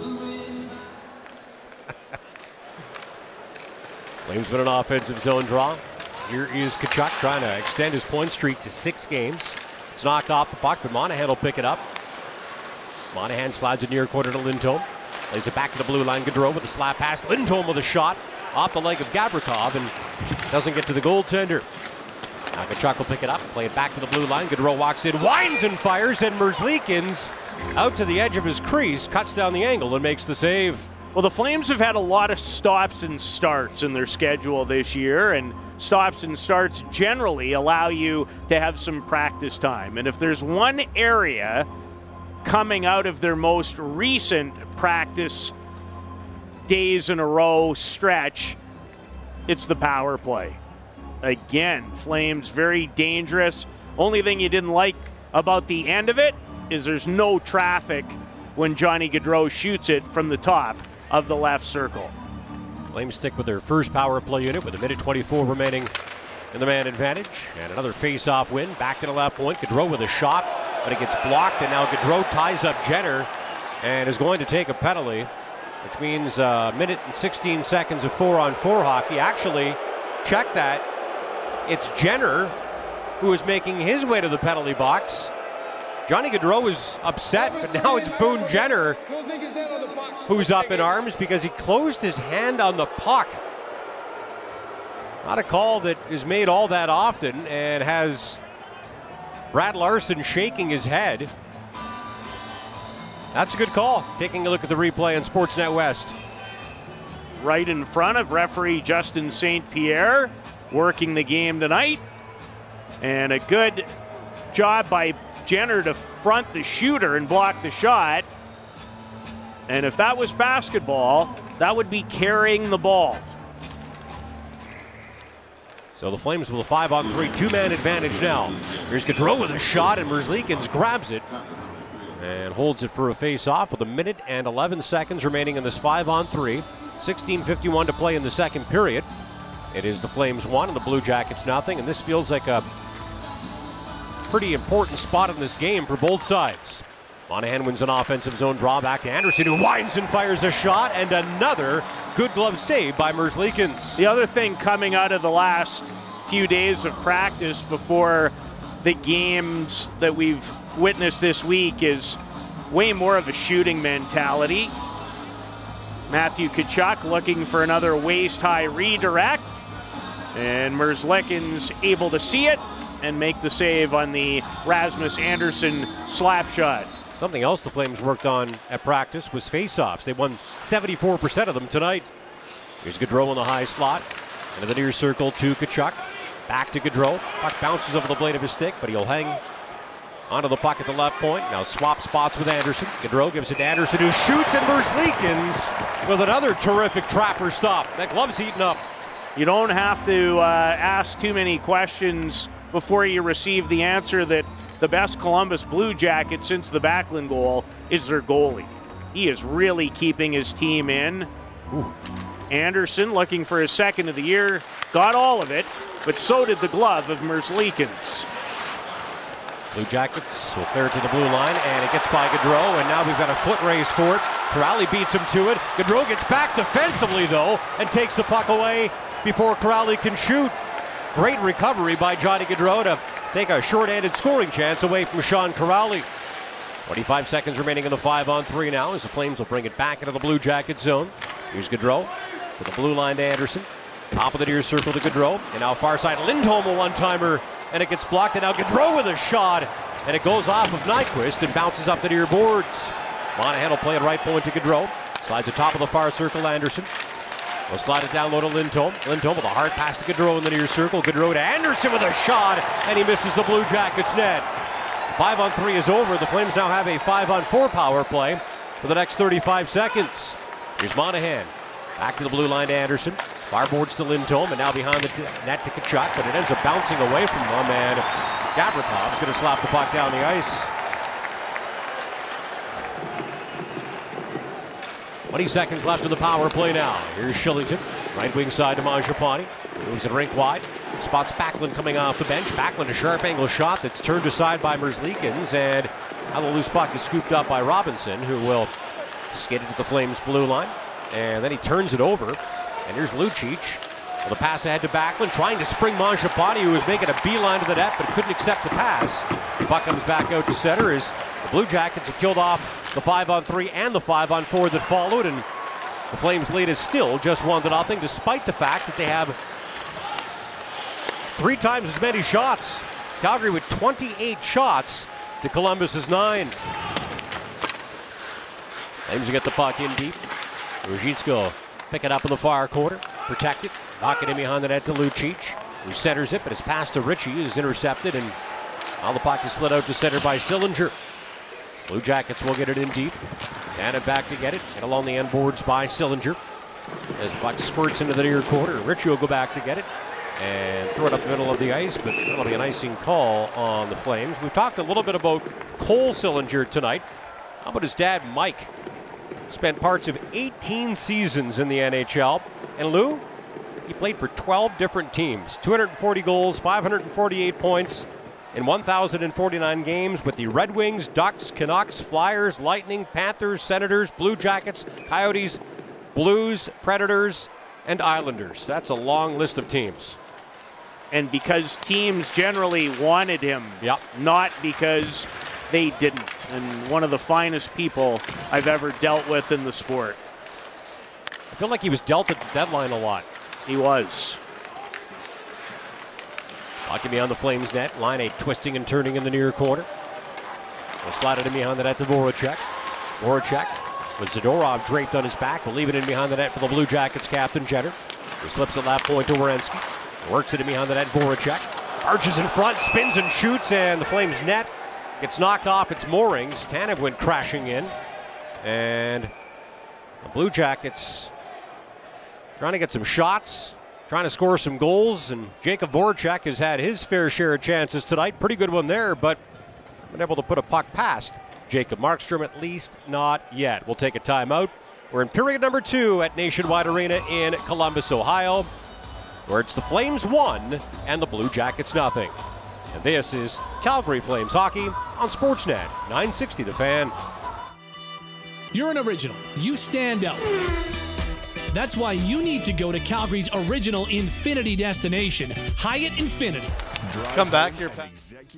Flames with an offensive zone draw. Here is Tkachuk trying to extend his point streak to six games. It's knocked off the puck, but Monahan will pick it up. Monahan slides it near quarter to Lindholm. Lays it back to the blue line. Gaudreau with a slap pass. Lindholm with a shot off the leg of Gavrikov and doesn't get to the goaltender. Now Tkachuk will pick it up, play it back to the blue line. Gaudreau walks in, winds and fires, and Merzlikins out to the edge of his crease, cuts down the angle and makes the save. Well, the Flames have had a lot of stops and starts in their schedule this year, and stops and starts generally allow you to have some practice time. And if there's one area coming out of their most recent practice days in a row stretch, it's the power play. Again, Flames very dangerous. Only thing you didn't like about the end of it is there's no traffic when Johnny Gaudreau shoots it from the top of the left circle. Flames stick with their first power play unit with a minute twenty-four remaining in the man advantage. And another face-off win. Back to the left point. Gaudreau with a shot, but it gets blocked. And now Gaudreau ties up Jenner and is going to take a penalty, which means a minute and sixteen seconds of four-on-four hockey. Actually, check that. It's Jenner who is making his way to the penalty box. Johnny Gaudreau is upset, but now it's Boone Jenner who's up in arms because he closed his hand on the puck. Not a call that is made all that often and has Brad Larson shaking his head. That's a good call. Taking a look at the replay on Sportsnet West. Right in front of referee Justin Saint Pierre, working the game tonight. And a good job by Jenner to front the shooter and block the shot. And if that was basketball, that would be carrying the ball. So the Flames with a five on three, two-man advantage now. Here's Gaudreau with a shot, and Merzlikins grabs it and holds it for a face-off with a minute and eleven seconds remaining in this five on three. sixteen fifty-one to play in the second period. It is the Flames one and the Blue Jackets nothing, and this feels like a pretty important spot in this game for both sides. Monahan wins an offensive zone draw back to Anderson, who winds and fires a shot, and another good glove save by Merzlikins. The other thing coming out of the last few days of practice before the games that we've witnessed this week is way more of a shooting mentality. Matthew Tkachuk looking for another waist-high redirect, and Merzlikins able to see it and make the save on the Rasmus Andersson slap shot. Something else the Flames worked on at practice was face-offs. They won seventy-four percent of them tonight. Here's Gaudreau in the high slot. Into the near circle to Tkachuk. Back to Gaudreau. Puck bounces over the blade of his stick, but he'll hang onto the puck at the left point. Now swap spots with Anderson. Gaudreau gives it to Anderson, who shoots, and Merzlikins with another terrific trapper stop. That glove's heating up. You don't have to uh, ask too many questions before you receive the answer that the best Columbus Blue Jacket since the Backlund goal is their goalie. He is really keeping his team in. Ooh. Anderson looking for his second of the year. Got all of it, but so did the glove of Merzlikins. Blue Jackets will clear it to the blue line, and it gets by Gaudreau, and now we've got a foot race for it. Corrali beats him to it. Gaudreau gets back defensively, though, and takes the puck away before Corrali can shoot. Great recovery by Johnny Gaudreau to take a short-handed scoring chance away from Sean Corrali. twenty-five seconds remaining in the five on three now as the Flames will bring it back into the Blue Jacket zone. Here's Gaudreau to the blue line to Anderson. Top of the near circle to Gaudreau. And now far side, Lindholm a one-timer, and it gets blocked. And now Gaudreau with a shot, and it goes off of Nyquist and bounces up the near boards. Monahan will play it right point to Gaudreau. Slides the top of the far circle, Anderson. We'll slide it down low to Lindholm. Lindholm with a hard pass to Gaudreau in the near circle. Gaudreau to Anderson with a shot, and he misses the Blue Jackets net. Five on three is over. The Flames now have a five on four power play for the next thirty-five seconds. Here's Monahan. Back to the blue line to Anderson. Far boards to Lindholm, and now behind the net to Tkachuk, but it ends up bouncing away from him, and Gavrikov is going to slap the puck down the ice. twenty seconds left in the power play now. Here's Shillington, right wing side to Mangiapane. Moves it rink wide. Spots Backlund coming off the bench. Backlund, a sharp angle shot that's turned aside by Merzlikins, and now the loose puck is scooped up by Robinson, who will skate it to the Flames blue line. And then he turns it over. And here's Lucic with a pass ahead to Backlund, trying to spring Mangiapane, who was making a beeline to the net, but couldn't accept the pass. The puck comes back out to center as the Blue Jackets have killed off the five on three and the five on four that followed, and the Flames' lead is still just one to nothing, despite the fact that they have three times as many shots. Calgary with twenty-eight shots to Columbus's nine. Flames will get the puck in deep. Ruzicka pick it up in the far corner, protect it, knock it in behind the net to Lucic, who centers it, but his pass to Ritchie is intercepted, and now the puck is slid out to center by Sillinger. Blue Jackets will get it in deep, and it back to get it, and along the end boards by Sillinger. As the puck squirts into the near corner, Ritchie will go back to get it and throw it up the middle of the ice, but that'll be an icing call on the Flames. We've talked a little bit about Cole Sillinger tonight. How about his dad, Mike? Spent parts of eighteen seasons in the N H L. And Lou, he played for twelve different teams. two hundred forty goals, five hundred forty-eight points in one thousand forty-nine games with the Red Wings, Ducks, Canucks, Flyers, Lightning, Panthers, Senators, Blue Jackets, Coyotes, Blues, Predators, and Islanders. That's a long list of teams. And because teams generally wanted him, yep. Not because they didn't. And one of the finest people I've ever dealt with in the sport. I feel like he was dealt at the deadline a lot. He was. Puck beyond the Flames net. Line eight twisting and turning in the near corner. We'll slide it in behind the net to Voracek. Voracek with Zadorov draped on his back. Will leave it in behind the net for the Blue Jackets captain Jenner. He slips it left point to Werenski. Works it in behind the net. Voracek arches in front, spins and shoots, and the Flames net gets knocked off its moorings. Tanev went crashing in. And the Blue Jackets trying to get some shots. trying to score some goals, and Jacob Voracek has had his fair share of chances tonight. Pretty good one there, but been able to put a puck past Jacob Markstrom, at least not yet. We'll take a timeout. We're in period number two at Nationwide Arena in Columbus, Ohio, where it's the Flames one and the Blue Jackets nothing. And this is Calgary Flames hockey on Sportsnet nine sixty The Fan. You're an original. You stand out. That's why you need to go to Calgary's original Infinity destination, Hyatt Infinity. Come back here, Pat.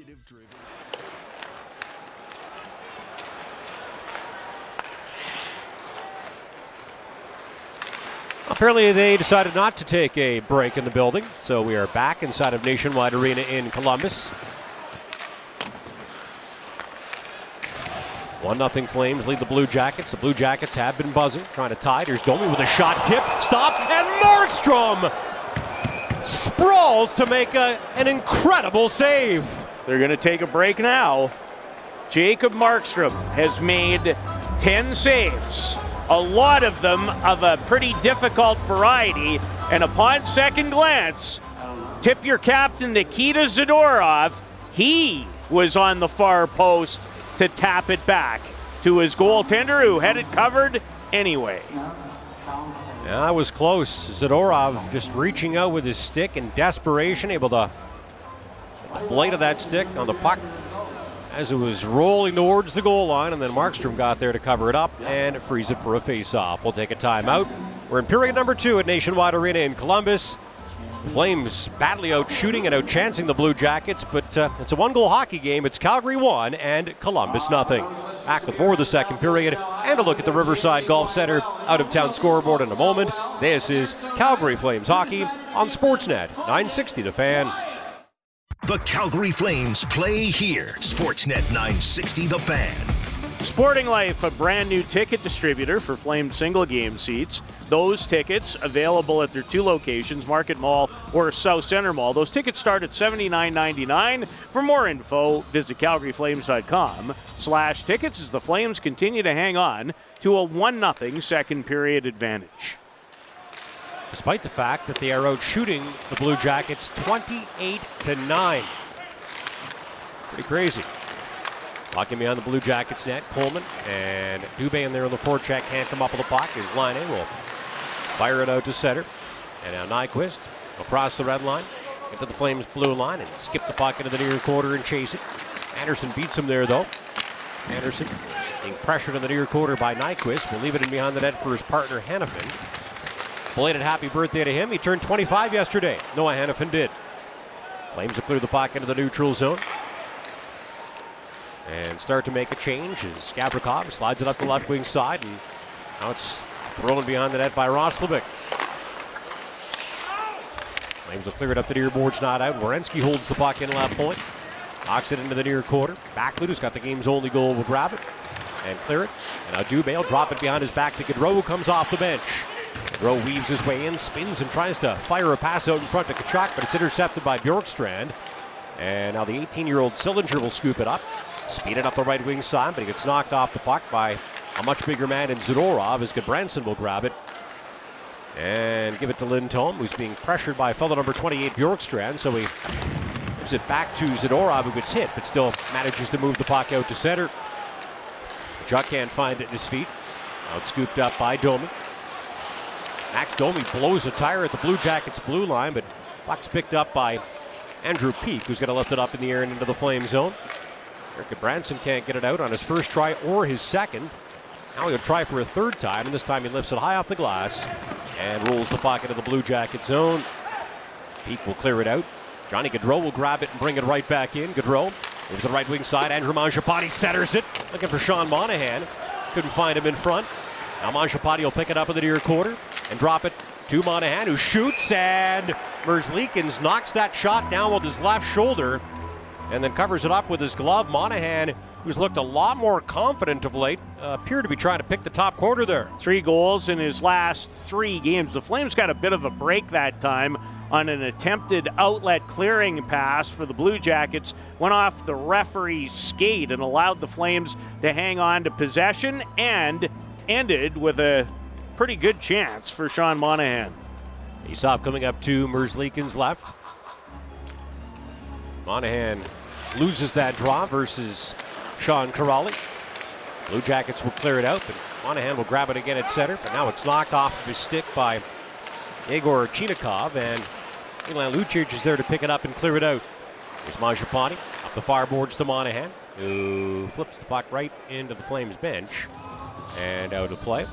Apparently they decided not to take a break in the building, so we are back inside of Nationwide Arena in Columbus. one nothing Flames lead the Blue Jackets. The Blue Jackets have been buzzing, trying to tie. Here's Domi with a shot tip, stop, and Markstrom sprawls to make a, an incredible save. They're going to take a break now. Jacob Markstrom has made ten saves. A lot of them of a pretty difficult variety. And upon second glance, tip your captain Nikita Zadorov. He was on the far post to tap it back to his goaltender, who had it covered anyway. Yeah, that was close. Zadorov just reaching out with his stick in desperation, able to get the blade of that stick on the puck as it was rolling towards the goal line, and then Markstrom got there to cover it up and freeze it for a face-off. We'll take a timeout. We're in period number two at Nationwide Arena in Columbus. The Flames badly out shooting and out chancing the Blue Jackets, but uh, it's a one-goal hockey game. It's Calgary one and Columbus nothing. Back with more of the second period and a look at the Riverside Golf Center out-of-town scoreboard in a moment. This is Calgary Flames hockey on Sportsnet nine sixty The Fan. The Calgary Flames play here. Sportsnet nine sixty The Fan. Sporting Life, a brand new ticket distributor for Flames single game seats. Those tickets available at their two locations, Market Mall or South Center Mall. Those tickets start at seventy-nine ninety-nine. For more info, visit calgaryflames.com slash tickets as the Flames continue to hang on to a one nothing second period advantage. Despite the fact that they are out shooting the Blue Jackets twenty-eight to nine. Pretty crazy. Locking behind the Blue Jackets net, Coleman and Dubé in there on the forecheck, can't come up with the puck. His line in will fire it out to center. And now Nyquist across the red line, into the Flames blue line and skip the puck into the near quarter and chase it. Anderson beats him there though. Anderson being pressured in the near quarter by Nyquist. Will leave it in behind the net for his partner Hanifin. Belated happy birthday to him. He turned twenty-five yesterday. Noah Hanifin did. Flames will clear the puck into the neutral zone. And start to make a change as Gavrikov slides it up the left wing side, and now it's thrown behind the net by Roslovic. Flames will clear it up the near boards, not out. Werenski holds the puck in left point. Knocks it into the near quarter. Backlund, who's got the game's only goal, will grab it and clear it. And now Dubé will drop it behind his back to Gaudreau, who comes off the bench. Gaudreau weaves his way in, spins, and tries to fire a pass out in front to Tkachuk, but it's intercepted by Bjorkstrand. And now the eighteen-year-old Sillinger will scoop it up. Speed it up the right wing side, but he gets knocked off the puck by a much bigger man in Zadorov as Goodbranson will grab it and give it to Lindholm, who's being pressured by fellow number twenty-eight Bjorkstrand. So he gives it back to Zadorov, who gets hit, but still manages to move the puck out to center. Tkachuk can't find it in his feet. Now it's scooped up by Domi. Max Domi blows a tire at the Blue Jackets blue line, but puck's picked up by Andrew Peeke, who's going to lift it up in the air and into the Flame zone. Eric Branson can't get it out on his first try or his second. Now he'll try for a third time, and this time he lifts it high off the glass and rolls the puck into the Blue Jacket zone. Peeke will clear it out. Johnny Gaudreau will grab it and bring it right back in. Gaudreau moves to the right wing side. Andrew Mangiapane centers it, looking for Sean Monahan. Couldn't find him in front. Now Mangiapane will pick it up in the near quarter and drop it to Monahan, who shoots, and Merzlikins knocks that shot down with his left shoulder and then covers it up with his glove. Monahan, who's looked a lot more confident of late, uh, appeared to be trying to pick the top corner there. Three goals in his last three games. The Flames got a bit of a break that time on an attempted outlet clearing pass for the Blue Jackets. Went off the referee's skate and allowed the Flames to hang on to possession, and ended with a pretty good chance for Sean Monahan. Faceoff coming up to Merzlikins left. Monahan loses that draw versus Sean Corrali. Blue Jackets will clear it out, but Monahan will grab it again at center. But now it's knocked off of his stick by Igor Chinikov, and Milan Lucic is there to pick it up and clear it out. There's Mangiapane up the far boards to Monahan, who flips the puck right into the Flames bench and out of play.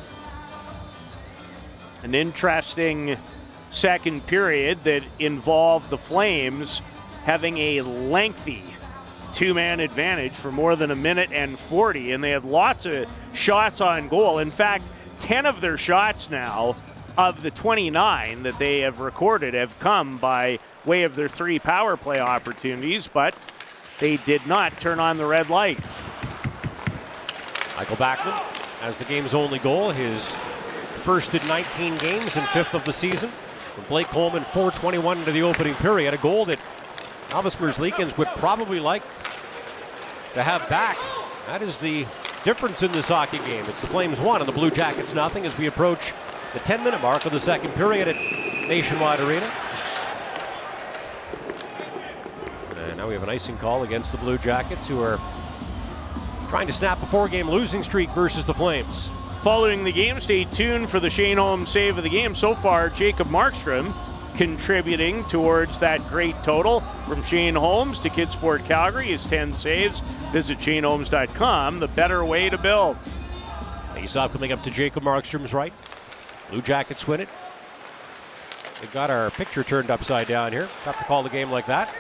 An interesting second period that involved the Flames having a lengthy two-man advantage for more than a minute and forty, and they had lots of shots on goal. In fact, ten of their shots now of the twenty-nine that they have recorded have come by way of their three power play opportunities, but they did not turn on the red light. Michael Bachman has the game's only goal, his first in nineteen games and fifth of the season. From Blake Coleman, four twenty-one into the opening period, a goal that Elvis Merzlikins would probably like to have back. That is the difference in this hockey game. It's the Flames one and the Blue Jackets nothing as we approach the ten-minute mark of the second period at Nationwide Arena. And now we have an icing call against the Blue Jackets, who are trying to snap a four-game losing streak versus the Flames. Following the game, stay tuned for the Shane Holmes save of the game. So far, Jacob Markstrom contributing towards that great total. From Shane Holmes to Kidsport Calgary, his ten saves. Visit Shane Holmes dot com, the better way to build. Faceoff coming up to Jacob Markstrom's right. Blue Jackets win it. They've got our picture turned upside down here. Tough to call the game like that.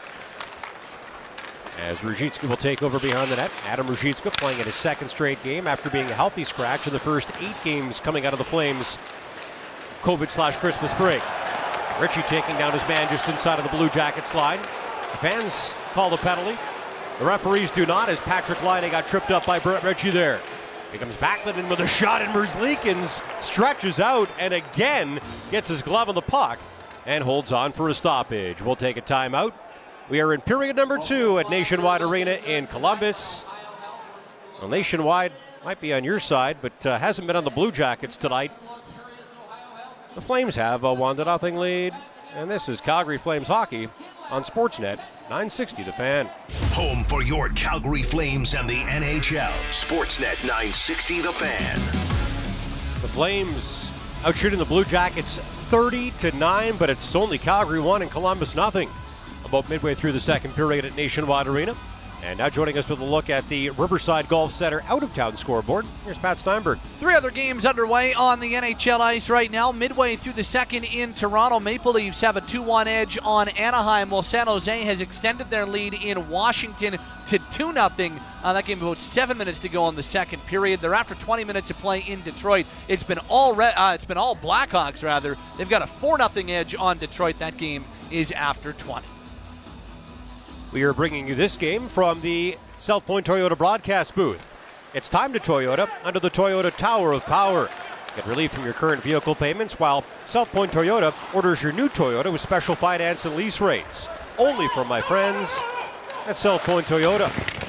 As Ruzicka will take over behind the net. Adam Ruzicka playing in his second straight game after being a healthy scratch in the first eight games coming out of the Flames' COVID slash Christmas break. Ritchie taking down his man just inside of the Blue Jackets line. The fans call the penalty. The referees do not, as Patrick Laine got tripped up by Brett Ritchie there. Here comes Backlund in with a shot, and Merzlikins stretches out and again gets his glove on the puck and holds on for a stoppage. We'll take a timeout. We are in period number two at Nationwide Arena in Columbus. Well, Nationwide might be on your side, but uh, hasn't been on the Blue Jackets tonight. The Flames have a one to nothing lead, and this is Calgary Flames hockey on Sportsnet nine sixty The Fan. Home for your Calgary Flames and the N H L. Sportsnet nine sixty The Fan. The Flames outshooting the Blue Jackets thirty to nine, but it's only Calgary one and Columbus nothing. About midway through the second period at Nationwide Arena. And now joining us with a look at the Riverside Golf Center out-of-town scoreboard, here's Pat Steinberg. Three other games underway on the N H L ice right now. Midway through the second in Toronto, Maple Leafs have a two one edge on Anaheim, while San Jose has extended their lead in Washington to two nothing. Uh, that game about seven minutes to go in the second period. They're after twenty minutes of play in Detroit. It's been all re- uh, it's been all Blackhawks, rather. They've got a four nothing edge on Detroit. That game is after twenty. We are bringing you this game from the South Point Toyota broadcast booth. It's time to Toyota under the Toyota Tower of Power. Get relief from your current vehicle payments while South Point Toyota orders your new Toyota with special finance and lease rates. Only from my friends at South Point Toyota.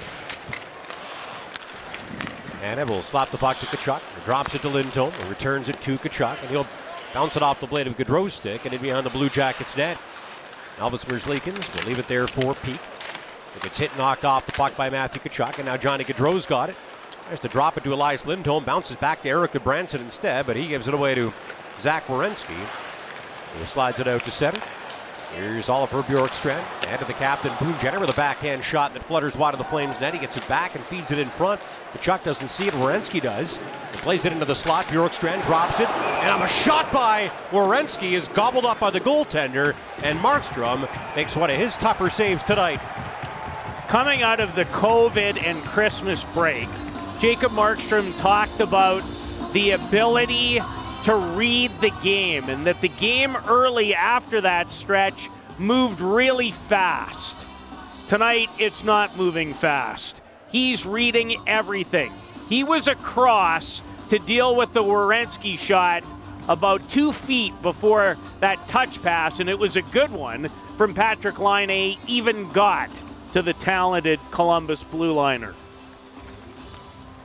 And it will slap the puck to Tkachuk. Drops it to Lindholm and returns it to Tkachuk. And he'll bounce it off the blade of Gaudreau's stick and in behind the Blue Jackets net. Elvis Merzlikins will leave it there for Peak. It gets hit, knocked off the puck by Matthew Tkachuk, and now Johnny Gaudreau's got it. Tries to drop it to Elias Lindholm, bounces back to Eric Branson instead, but he gives it away to Zach Werenski, who slides it out to center. Here's Oliver Bjorkstrand, and to the captain, Boone Jenner, with a backhand shot that flutters wide of the Flames net. He gets it back and feeds it in front. Tkachuk doesn't see it, Werenski does. He plays it into the slot, Bjorkstrand drops it, and a shot by Werenski is gobbled up by the goaltender, and Markstrom makes one of his tougher saves tonight. Coming out of the COVID and Christmas break, Jacob Markstrom talked about the ability to read the game, and that the game early after that stretch moved really fast. Tonight, it's not moving fast. He's reading everything. He was across to deal with the Werenski shot about two feet before that touch pass, and it was a good one from Patrick Laine, even got to the talented Columbus blue liner.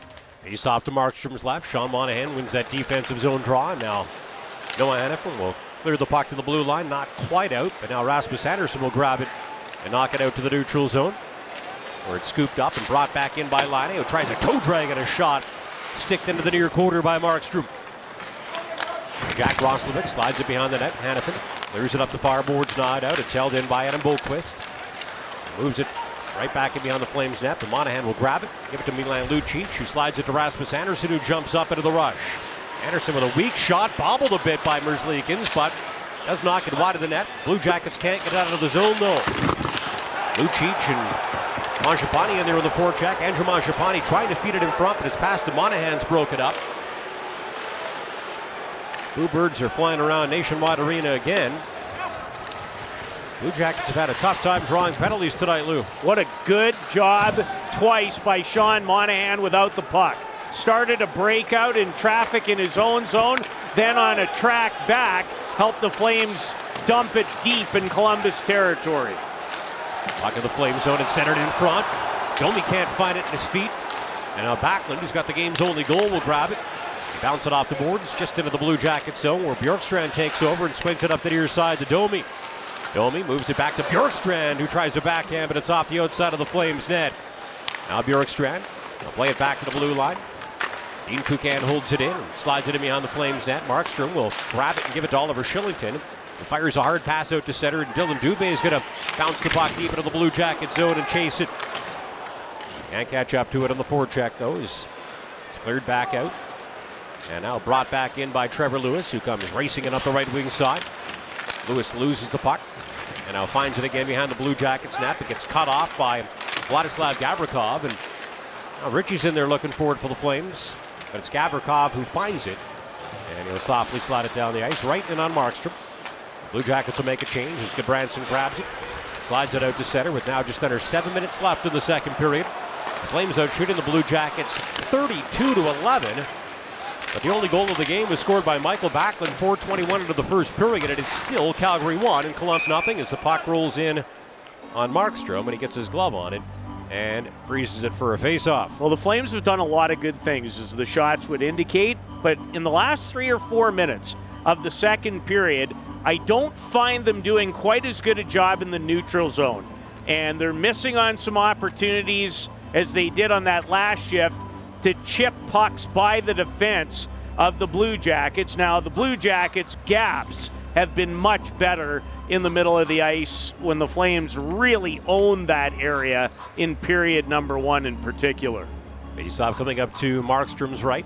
He's off to Markstrom's left. Sean Monahan wins that defensive zone draw. And now Noah Hannafin will Cleared the puck to the blue line, not quite out, but now Rasmus Andersson will grab it and knock it out to the neutral zone, where it's scooped up and brought back in by Laine, who tries a toe drag and a shot sticked into the near quarter by Markstrom. Jack Roslovic slides it behind the net. Hanifin clears it up the far boards, not out. It's held in by Adam Boqvist. Moves it right back in beyond the Flames net, but Monahan will grab it, give it to Milan Lucic, who slides it to Rasmus Andersson, who jumps up into the rush. Andersson with a weak shot, bobbled a bit by Merzlikins, but does knock it wide of the net. Blue Jackets can't get out of the zone, though. Lucic and Mangiapane in there with the forecheck. Andrew Mangiapane trying to feed it in front, but his pass to Monahan's broken up. Bluebirds are flying around Nationwide Arena again. Blue Jackets have had a tough time drawing penalties tonight, Lou. What a good job twice by Sean Monahan without the puck. Started a breakout in traffic in his own zone, then on a track back, helped the Flames dump it deep in Columbus territory. Puck in the Flame zone and centered in front. Domi can't find it in his feet. And now Backlund, who's got the game's only goal, will grab it. Bounce it off the boards just into the Blue Jackets zone, where Bjorkstrand takes over and swings it up the near side to Domi. Domi moves it back to Bjorkstrand, who tries a backhand, but it's off the outside of the Flames net. Now Bjorkstrand will play it back to the blue line. Dean Kukan holds it in and slides it in behind the Flames net. Markstrom will grab it and give it to Oliver Shillington. He fires a hard pass out to center, and Dylan Dubé is going to bounce the puck deep into the Blue Jacket zone and chase it. Can't catch up to it on the forecheck, though. It's cleared back out. And now brought back in by Trevor Lewis, who comes racing it up the right wing side. Lewis loses the puck and now finds it again behind the Blue Jackets net. It gets cut off by Vladislav Gavrikov, and now Richie's in there looking for it for the Flames, but it's Gavrikov who finds it, and he'll softly slide it down the ice right in on Markstrom. Blue Jackets will make a change as Goodbranson grabs it, slides it out to center with now just under seven minutes left in the second period. The Flames out shooting the Blue Jackets thirty-two to eleven. But the only goal of the game was scored by Michael Backlund, four twenty-one into the first period. It is still Calgary one and Columbus nothing as the puck rolls in on Markstrom, and he gets his glove on it and freezes it for a face-off. Well, the Flames have done a lot of good things, as the shots would indicate, but in the last three or four minutes of the second period, I don't find them doing quite as good a job in the neutral zone. And they're missing on some opportunities, as they did on that last shift, to chip pucks by the defense of the Blue Jackets. Now, the Blue Jackets' gaps have been much better in the middle of the ice when the Flames really owned that area in period number one in particular. Faceoff coming up to Markstrom's right.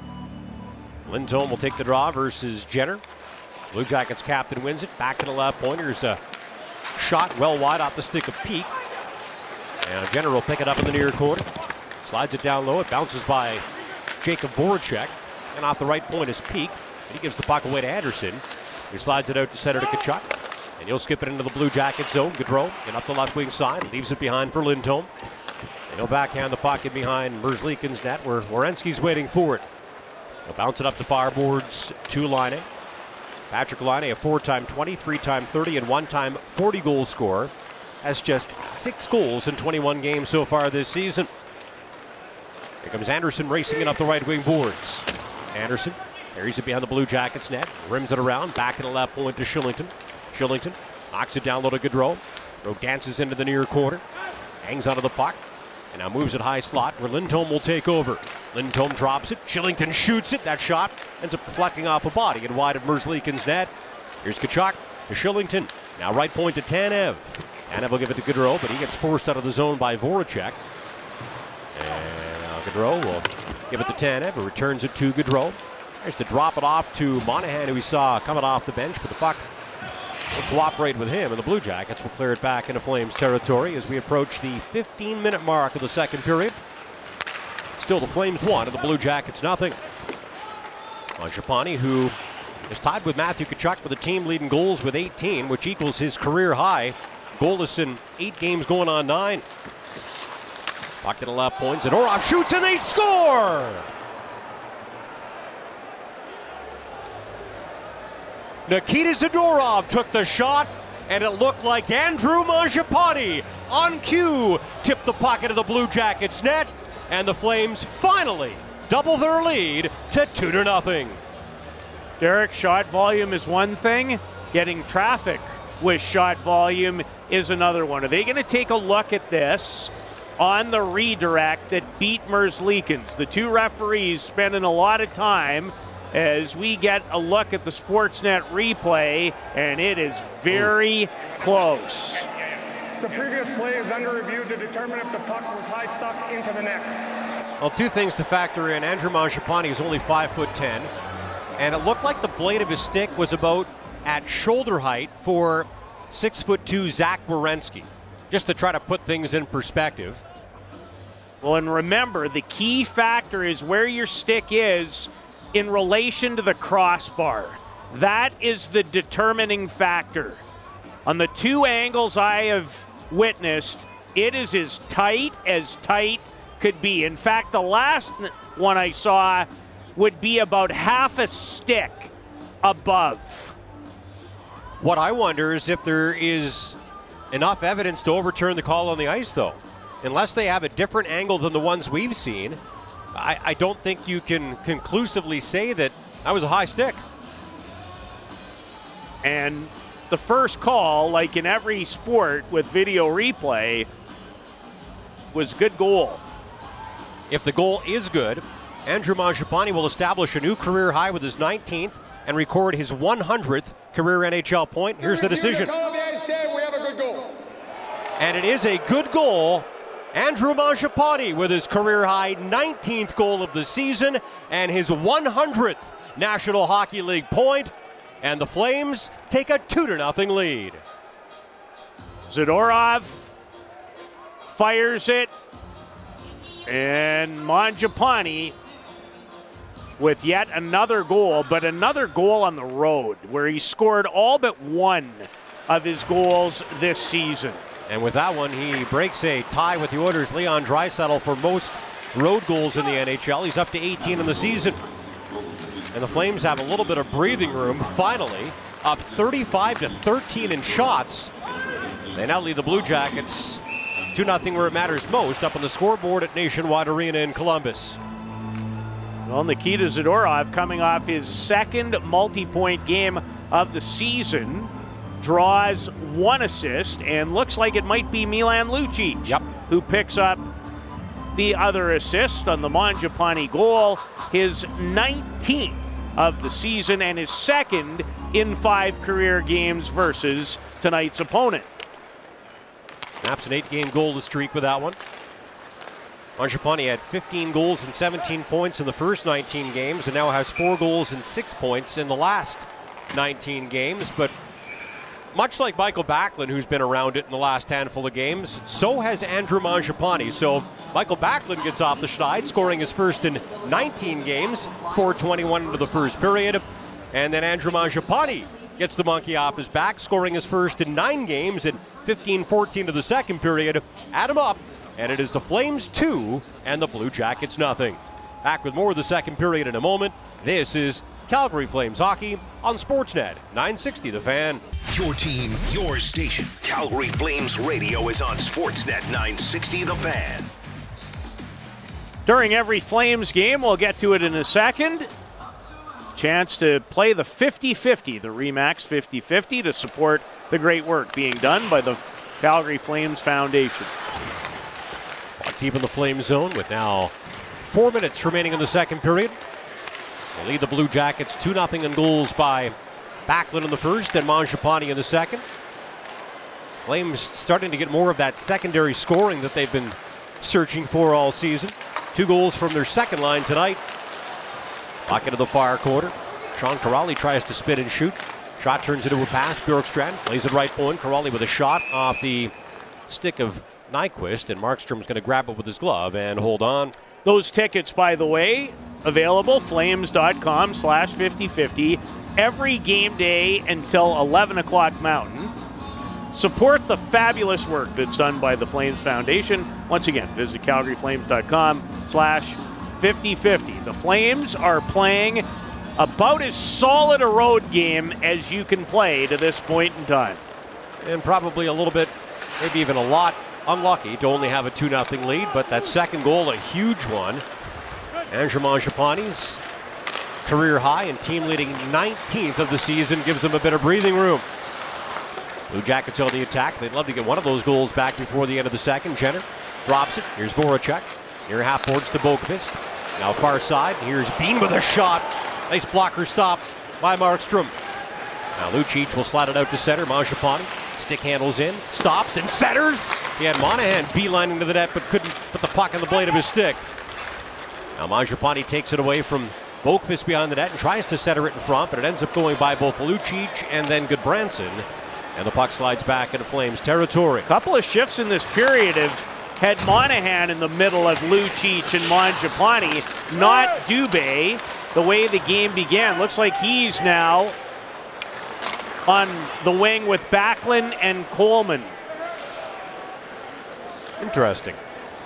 Lindholm will take the draw versus Jenner. Blue Jackets captain wins it. Back to the left point. Here's a shot well wide off the stick of Peak. And Jenner will pick it up in the near corner. Slides it down low. It bounces by Jacob Voracek. And off the right point is Peak. And he gives the puck away to Anderson. He slides it out to center to Tkachuk. And he'll skip it into the Blue Jacket zone. Gaudreau and up the left wing side. Leaves it behind for Lindholm. And he'll backhand the puck in behind Merzlikins' net, where Werenski's waiting for it. He'll bounce it up the far boards to Laine. Patrick Laine, a four-time twenty, three-time thirty, and one-time forty-goal scorer, has just six goals in twenty-one games so far this season. Here comes Anderson racing it up the right wing boards. Anderson carries it behind the Blue Jackets net, rims it around, back in the left point to Shillington. Shillington knocks it down low to Gaudreau. Gaudreau dances into the near corner, hangs onto the puck, and now moves it high slot where Lindholm will take over. Lindholm drops it, Shillington shoots it. That shot ends up deflecting off a body and wide of Merzlikins' net. Here's Tkachuk to Shillington. Now right point to Tanev. Tanev will give it to Gaudreau, but he gets forced out of the zone by Voracek. And now Gaudreau will give it to Tanev, who returns it to Gaudreau. There's to drop it off to Monahan, who we saw coming off the bench, but the puck will cooperate with him, and the Blue Jackets will clear it back into Flames territory as we approach the fifteen-minute mark of the second period. Still the Flames one and the Blue Jackets nothing. Mangiapane, who is tied with Matthew Tkachuk for the team leading goals with eighteen, which equals his career high. Goalless in eight games going on nine. Puck to the left points, and Orov shoots and they score! Nikita Zadorov took the shot, and it looked like Andrew Mangiapane on cue tipped the puck into the Blue Jackets net, and the Flames finally double their lead to two to nothing. Derek, shot volume is one thing. Getting traffic with shot volume is another one. Are they going to take a look at this on the redirect that beat Merzlikins? The two referees spending a lot of time as we get a look at the Sportsnet replay, and it is very close. The previous play is under review to determine if the puck was high stuck into the net. Well, two things to factor in. Andrew Mangiapane is only five foot ten, and it looked like the blade of his stick was about at shoulder height for six foot two Zach Werenski, just to try to put things in perspective. Well, and remember, the key factor is where your stick is in relation to the crossbar. That is the determining factor. On the two angles I have witnessed, it is as tight as tight could be. In fact, the last one I saw would be about half a stick above. What I wonder is if there is enough evidence to overturn the call on the ice, though. Unless they have a different angle than the ones we've seen, I, I don't think you can conclusively say that that was a high stick. And the first call, like in every sport with video replay, was good goal. If the goal is good, Andrew Mangiapane will establish a new career high with his nineteenth and record his one hundredth career N H L point. Here's the decision. And it is a good goal. Andrew Mangiapane with his career-high nineteenth goal of the season and his one hundredth National Hockey League point. And the Flames take a two to nothing lead. Zadorov fires it. And Mangiapane with yet another goal, but another goal on the road where he scored all but one of his goals this season. And with that one, he breaks a tie with the Oilers' Leon Draisaitl for most road goals in the N H L. He's up to eighteen in the season. And the Flames have a little bit of breathing room, finally, up thirty-five to thirteen in shots. They now lead the Blue Jackets two nothing where it matters most, up on the scoreboard at Nationwide Arena in Columbus. Well, Nikita Zadorov coming off his second multi-point game of the season, draws one assist, and looks like it might be Milan Lucic, yep, who picks up the other assist on the Mangiapane goal, his nineteenth of the season and his second in five career games versus tonight's opponent. Snaps an eight-game goal streak with that one. Mangiapane had fifteen goals and seventeen points in the first nineteen games and now has four goals and six points in the last nineteen games, but much like Michael Backlund, who's been around it in the last handful of games, so has Andrew Mangiapane. So Michael Backlund gets off the schneid, scoring his first in nineteen games, four twenty-one into the first period. And then Andrew Mangiapane gets the monkey off his back, scoring his first in nine games and fifteen fourteen to the second period. Add them up, and it is the Flames two and the Blue Jackets nothing. Back with more of the second period in a moment. This is Calgary Flames hockey on Sportsnet nine sixty The Fan. Your team, your station. Calgary Flames radio is on Sportsnet nine sixty The Fan. During every Flames game, we'll get to it in a second, chance to play the fifty-fifty, the RE/MAX fifty-fifty, to support the great work being done by the Calgary Flames Foundation. Deep in the Flame zone with now four minutes remaining in the second period. They lead the Blue Jackets two nothing in goals by Backlund in the first and Mangiapane in the second. Flames starting to get more of that secondary scoring that they've been searching for all season. Two goals from their second line tonight. Back into the far quarter. Sean Kuraly tries to spin and shoot. Shot turns into a pass. Bjorkstrand plays it right point. Kuraly with a shot off the stick of Nyquist, and Markstrom's going to grab it with his glove and hold on. Those tickets, by the way, available, flames.com slash 5050 every game day until eleven o'clock Mountain. Support the fabulous work that's done by the Flames Foundation. Once again, visit calgaryflames.com slash 5050. The Flames are playing about as solid a road game as you can play to this point in time. And probably a little bit, maybe even a lot, unlucky to only have a two nothing lead, but that second goal, a huge one. Andrew Mangiapane's career high and team leading nineteenth of the season gives them a bit of breathing room. Blue Jackets on the attack. They'd love to get one of those goals back before the end of the second. Jenner drops it. Here's Voracek. Near half boards to Boqvist. Now far side. Here's Bean with a shot. Nice blocker stop by Markstrom. Now Lucic will slide it out to center. Mangiapane. Stick handles in. Stops and centers. He had Monahan beelining to the net but couldn't put the puck on the blade of his stick. Now Mangiapane takes it away from Boqvist behind the net and tries to center it in front, but it ends up going by both Lucic and then Goodbranson. And the puck slides back into Flames territory. A couple of shifts in this period have had Monahan in the middle of Lucic and Mangiapane, not Dubé, the way the game began. Looks like he's now on the wing with Backlund and Coleman. Interesting.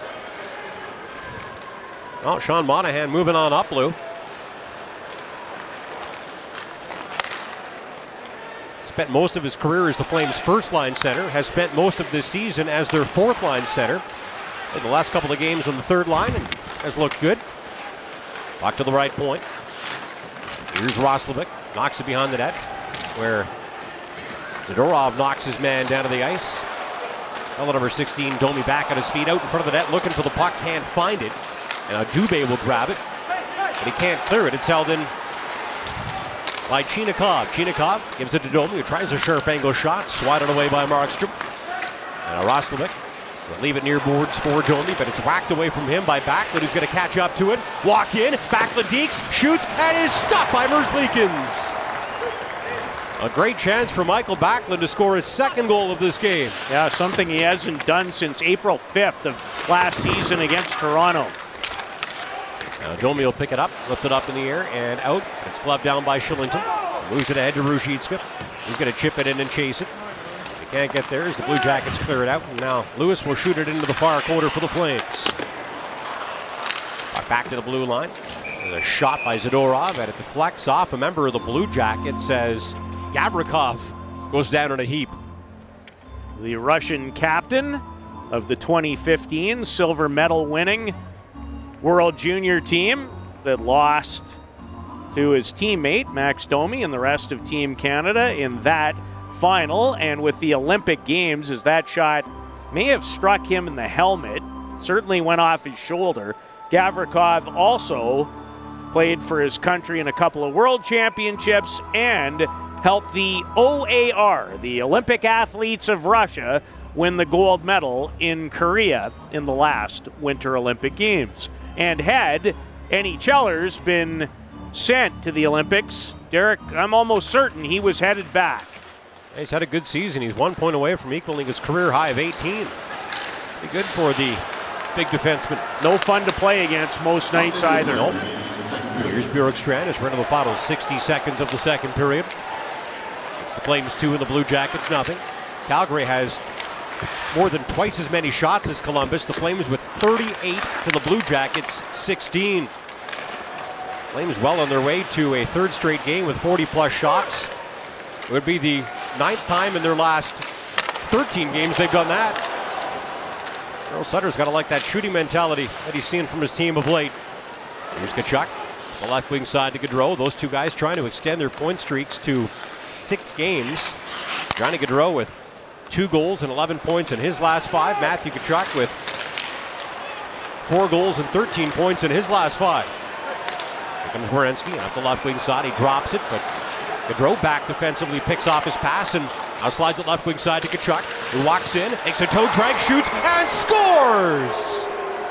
Oh, Sean Monahan moving on up, Lou. Spent most of his career as the Flames' first-line center, has spent most of this season as their fourth-line center. In the last couple of games on the third line and has looked good. Puck to the right point. Here's Roslovic, knocks it behind the net, where Zadorov knocks his man down to the ice. Fellow number sixteen, Domi back on his feet, out in front of the net, looking for the puck, can't find it. And now Dubé will grab it, but he can't clear it. It's held in by Chinakhov. Chinakhov gives it to Domi, who tries a sharp angle shot, swatted away by Markstrom. And Roslovic will leave it near boards for Domi, but it's whacked away from him by Backlund, who's going to catch up to it. Walk in, Backlund deeks, shoots, and is stopped by Merzlikins. A great chance for Michael Backlund to score his second goal of this game. Yeah, something he hasn't done since April fifth of last season against Toronto. Now Domi will pick it up, lift it up in the air and out. It's gloved down by Shillington. Moves it ahead to Ruzicka. He's going to chip it in and chase it. He can't get there as the Blue Jackets clear it out. And now Lewis will shoot it into the far quarter for the Flames. Back to the blue line. There's a shot by Zadorov, and it deflects off a member of the Blue Jackets as Gavrikov goes down in a heap. The Russian captain of the twenty fifteen silver medal winning World Junior team that lost to his teammate Max Domi and the rest of Team Canada in that final. And with the Olympic Games, as that shot may have struck him in the helmet, certainly went off his shoulder. Gavrikov also played for his country in a couple of World Championships and helped the O A R, the Olympic Athletes of Russia, win the gold medal in Korea in the last Winter Olympic Games. And had NHLers been sent to the Olympics, Derek, I'm almost certain he was headed back. He's had a good season. He's one point away from equaling his career high of eighteen. Pretty good for the big defenseman. No fun to play against most nights either. Nope. Here's Bjorkstrand as we're into the final sixty seconds of the second period. It's the Flames two and the Blue Jackets nothing. Calgary has more than twice as many shots as Columbus. The Flames with thirty-eight to the Blue Jackets sixteen. Flames well on their way to a third straight game with forty plus shots. It would be the ninth time in their last thirteen games they've done that. Earl Sutter's got to like that shooting mentality that he's seen from his team of late. Here's Tkachuk, the left wing side to Gaudreau. Those two guys trying to extend their point streaks to six games. Johnny Gaudreau with two goals and eleven points in his last five. Matthew Tkachuk with four goals and thirteen points in his last five. Here comes Werenski off the left wing side. He drops it, but Gaudreau back defensively picks off his pass and now slides it left wing side to Tkachuk, who walks in, makes a toe drag, shoots, and scores!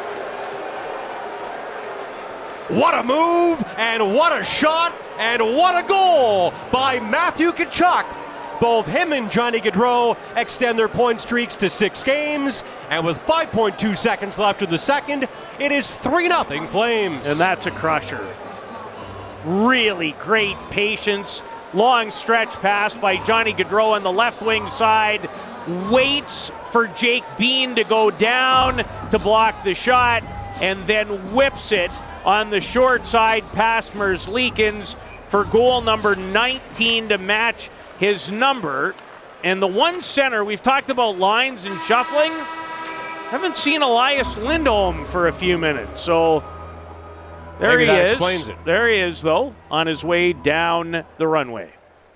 What a move, and what a shot, and what a goal by Matthew Tkachuk. Both him and Johnny Gaudreau extend their point streaks to six games, and with five point two seconds left in the second, it is three nothing Flames. And that's a crusher. Really great patience. Long stretch pass by Johnny Gaudreau on the left wing side. Waits for Jake Bean to go down to block the shot, and then whips it on the short side past Merzlikins for goal number nineteen to match his number. And the one center, we've talked about lines and shuffling. Haven't seen Elias Lindholm for a few minutes, so There Maybe he that is. explains it. There he is, though, on his way down the runway.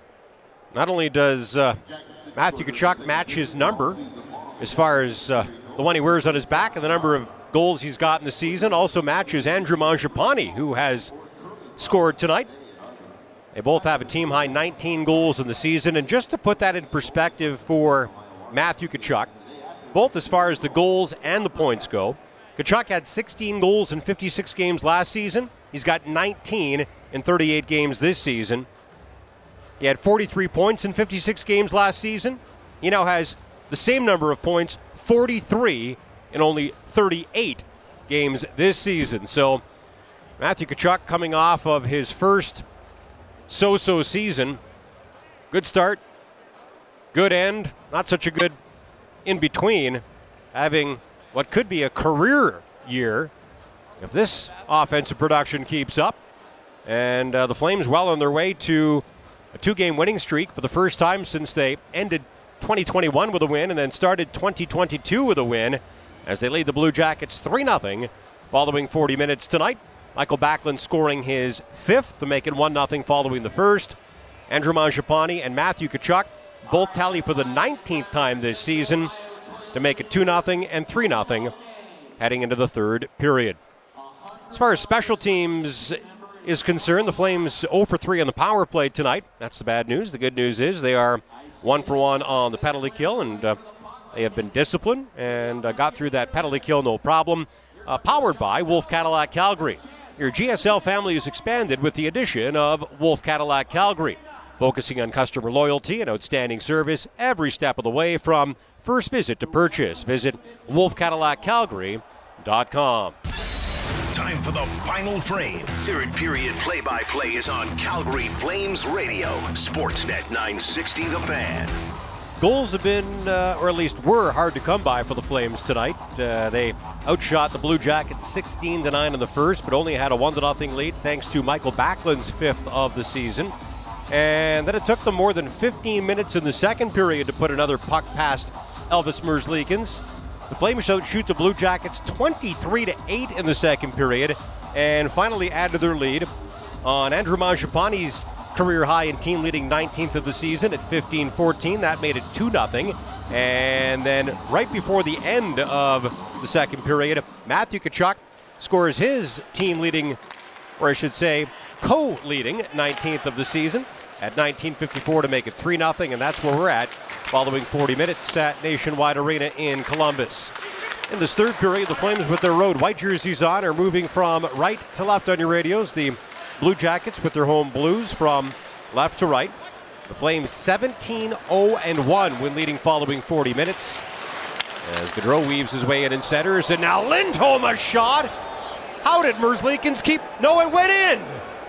Not only does uh, Matthew Tkachuk match his number as far as uh, the one he wears on his back and the number of goals he's got in the season, also matches Andrew Mangiapane, who has scored tonight. They both have a team-high nineteen goals in the season. And just to put that in perspective for Matthew Tkachuk, both as far as the goals and the points go, Tkachuk had sixteen goals in fifty-six games last season. He's got nineteen in thirty-eight games this season. He had forty-three points in fifty-six games last season. He now has the same number of points, forty-three, in only thirty-eight games this season. So Matthew Tkachuk coming off of his first so-so season. Good start, good end, not such a good in-between, having what could be a career year if this offensive production keeps up. And uh, the Flames well on their way to a two-game winning streak for the first time since they ended twenty twenty-one with a win and then started twenty twenty-two with a win as they lead the Blue Jackets three nothing following forty minutes tonight. Michael Backlund scoring his fifth to make it one nothing following the first. Andrew Mangiapane and Matthew Tkachuk both tally for the nineteenth time this season to make it two nothing and three nothing heading into the third period. As far as special teams is concerned, the Flames oh for three on the power play tonight. That's the bad news. The good news is they are one for one on the penalty kill, and uh, they have been disciplined and uh, got through that penalty kill no problem. Uh, powered by Wolf Cadillac Calgary. Your G S L family is expanded with the addition of Wolf Cadillac Calgary, focusing on customer loyalty and outstanding service every step of the way from first visit to purchase. Visit wolf cadillac calgary dot com. Time for the final frame. Third period play-by-play is on Calgary Flames Radio. Sportsnet nine sixty The Fan. Goals have been, uh, or at least were, hard to come by for the Flames tonight. Uh, they outshot the Blue Jackets sixteen to nine in the first, but only had a one to nothing lead thanks to Michael Backlund's fifth of the season. And then it took them more than fifteen minutes in the second period to put another puck past Elvis Merzlikins. The Flames outshoot the Blue Jackets twenty-three to eight in the second period and finally add to their lead on Andrew Mangiapane's career high in team leading nineteenth of the season at fifteen fourteen. That made it two nothing. And then right before the end of the second period, Matthew Tkachuk scores his team leading, or I should say co-leading nineteenth of the season at nineteen fifty-four to make it three nothing, and that's where we're at following forty minutes at Nationwide Arena in Columbus. In this third period, the Flames with their road white jerseys on are moving from right to left on your radios. The Blue Jackets with their home blues from left to right. The Flames seventeen oh one when leading following forty minutes. As Gaudreau weaves his way in and centers, and now Lindholm a shot. How did Merzlikins keep? No, it went in.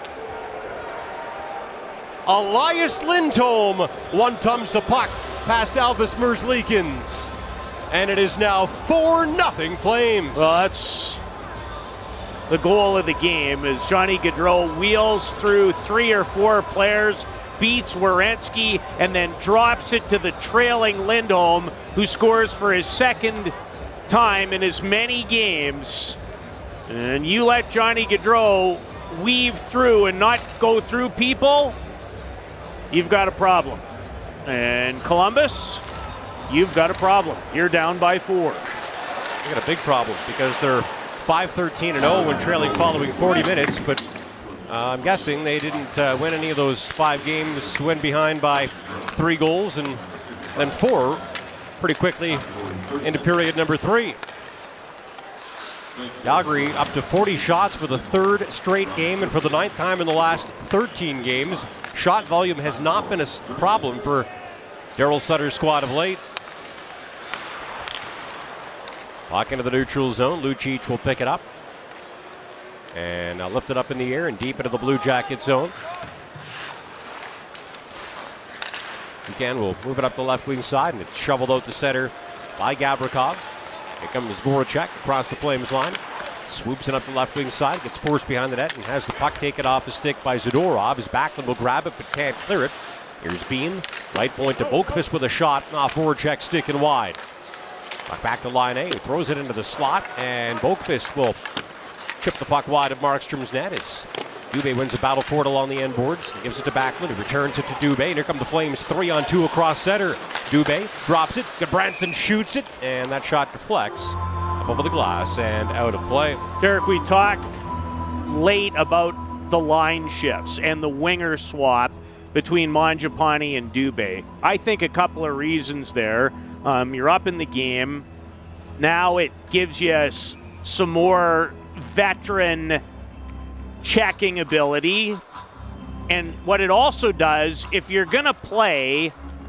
Elias Lindholm one-tums the puck past Elvis Merzlikins. And it is now four nothing Flames. Well, that's the goal of the game as Johnny Gaudreau wheels through three or four players, beats Werenski, and then drops it to the trailing Lindholm, who scores for his second time in as many games. And you let Johnny Gaudreau weave through and not go through people, you've got a problem. And Columbus, you've got a problem. You're down by four. They got a big problem because they're five thirteen and oh when trailing following forty minutes, but uh, I'm guessing they didn't uh, win any of those five games, win behind by three goals, and then four pretty quickly into period number three. Calgary up to forty shots for the third straight game, and for the ninth time in the last thirteen games. Shot volume has not been a problem for Daryl Sutter's squad of late. Puck into the neutral zone. Lucic will pick it up. And uh, lift it up in the air and deep into the Blue Jacket zone. Again, we'll move it up the left wing side, and it's shoveled out the center by Gavrikov. Here comes Voracek across the Flames line. Swoops it up the left wing side, gets forced behind the net, and has the puck taken off the stick by Zadorov. His Backlund will grab it, but can't clear it. Here's Beam. Right point to Boqvist with a shot off Voracek's stick and wide. Puck back to line A. He throws it into the slot, and Boqvist will Chip the puck wide of Markstrom's net as Dubé wins a battle for it along the end boards. He gives it to Backlund, who returns it to Dubé. And here come the Flames, three on two across center. Dubé drops it, Branson shoots it, and that shot deflects up over the glass and out of play. Derek, we talked late about the line shifts and the winger swap between Mangiapane and Dubé. I think a couple of reasons there. Um, you're up in the game. Now it gives you s- some more veteran checking ability. And what it also does, if you're going to play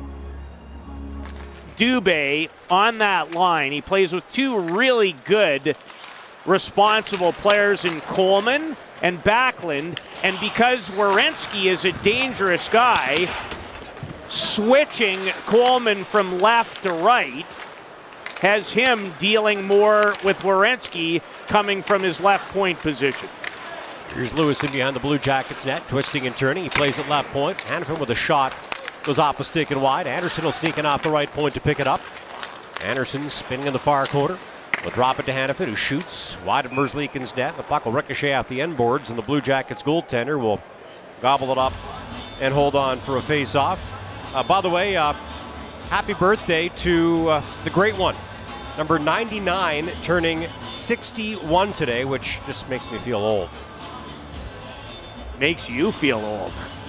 Dubé on that line, he plays with two really good, responsible players in Coleman and Backlund. And because Werenski is a dangerous guy, switching Coleman from left to right has him dealing more with Werenski coming from his left point position. Here's Lewis in behind the Blue Jackets net, twisting and turning. He plays at left point. Hanifin with a shot goes off a stick and wide. Anderson will sneak in off the right point to pick it up. Anderson spinning in the far quarter. Will drop it to Hanifin, who shoots wide of Merzlikins' net. The puck will ricochet off the end boards, and the Blue Jackets goaltender will gobble it up and hold on for a face-off. Uh, by the way, uh, happy birthday to uh, the great one. Number ninety-nine turning sixty-one today, which just makes me feel old. Makes you feel old.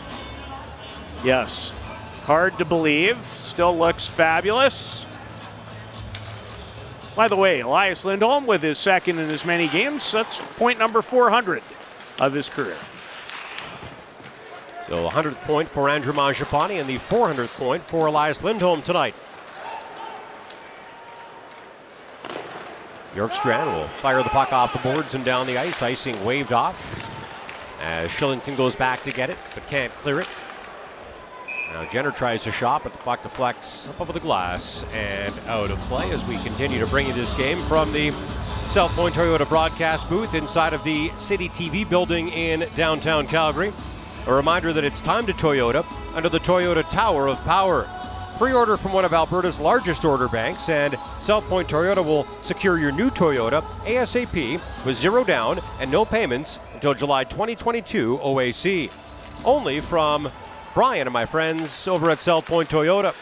Yes. Hard to believe. Still looks fabulous. By the way, Elias Lindholm with his second in as many games. That's point number four hundred of his career. So the hundredth point for Andrew Mangiapane and the four hundredth point for Elias Lindholm tonight. Bjorkstrand will fire the puck off the boards and down the ice. Icing waved off as Shillington goes back to get it, but can't clear it. Now Jenner tries to shot, but the puck deflects up over the glass and out of play as we continue to bring you this game from the South Point Toyota broadcast booth inside of the City T V building in downtown Calgary. A reminder that it's time to Toyota under the Toyota Tower of Power. Pre-order from one of Alberta's largest order banks, and South Point Toyota will secure your new Toyota ASAP with zero down and no payments until July twenty twenty-two O A C. Only from Brian and my friends over at South Point Toyota.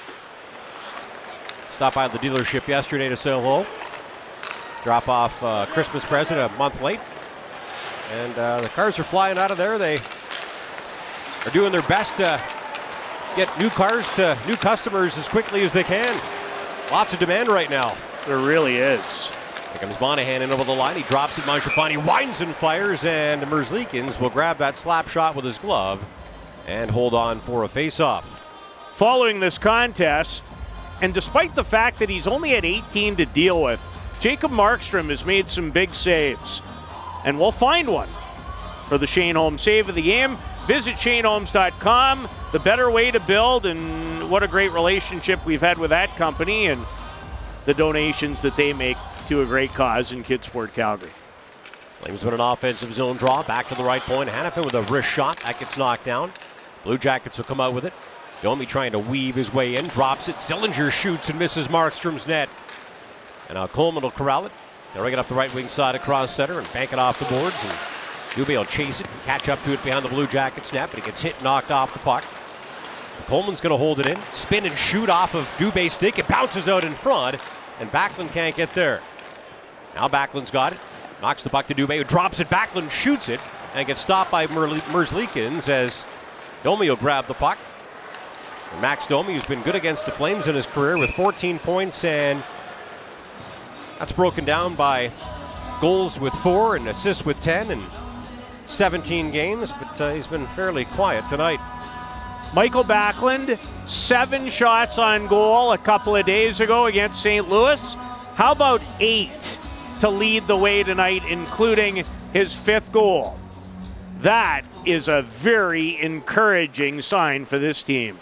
Stopped by the dealership yesterday to say hello. Drop off a Christmas present a month late. And uh, the cars are flying out of there. They are doing their best to get new cars to new customers as quickly as they can. Lots of demand right now. There really is. Here comes Monahan in over the line. He drops it. Mangiapane winds and fires, and Merzlikins will grab that slap shot with his glove and hold on for a face-off. Following this contest, and despite the fact that he's only at eighteen to deal with, Jacob Markstrom has made some big saves. And we'll find one for the Shane Holmes save of the game. Visit Shane Holmes dot com, the better way to build, and what a great relationship we've had with that company and the donations that they make to a great cause in Kidsport Calgary. Flames win an offensive zone draw, back to the right point. Hanifin with a wrist shot, that gets knocked down. Blue Jackets will come out with it. Domi trying to weave his way in, drops it. Sillinger shoots and misses Markstrom's net. And now Coleman will corral it. They'll rig it up the right wing side across center and bank it off the boards. And Dubé will chase it, catch up to it behind the Blue Jackets net, but he gets hit, knocked off the puck. Coleman's going to hold it in, spin and shoot off of Dubé's stick. It bounces out in front, and Backlund can't get there. Now Backlund's got it, knocks the puck to Dubé, who drops it. Backlund shoots it, and gets stopped by Mer- Merzlikins as Domi will grab the puck. And Max Domi, who's been good against the Flames in his career with fourteen points, and that's broken down by goals with four and assists with ten and seventeen games, but uh, he's been fairly quiet tonight. Michael Backlund, seven shots on goal a couple of days ago against Saint Louis. How about eight to lead the way tonight, including his fifth goal? That is a very encouraging sign for this team.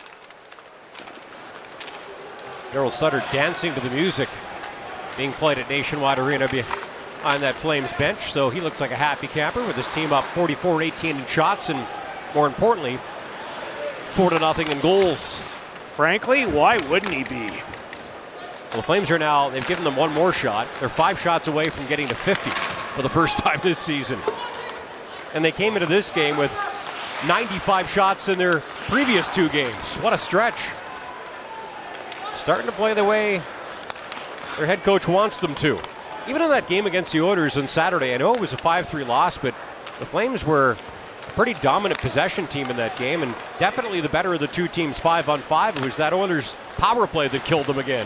Daryl Sutter dancing to the music being played at Nationwide Arena behind that Flames bench, so he looks like a happy camper with his team up forty-four eighteen in shots and, more importantly, four to nothing in goals. Frankly, why wouldn't he be? Well, the Flames are now, they've given them one more shot. They're five shots away from getting to fifty. for the first time this season. And they came into this game with ninety-five shots in their previous two games. What a stretch. Starting to play the way their head coach wants them to. Even in that game against the Oilers on Saturday, I know it was a five three loss, but the Flames were a pretty dominant possession team in that game, and definitely the better of the two teams five on five. It was that Oilers power play that killed them again.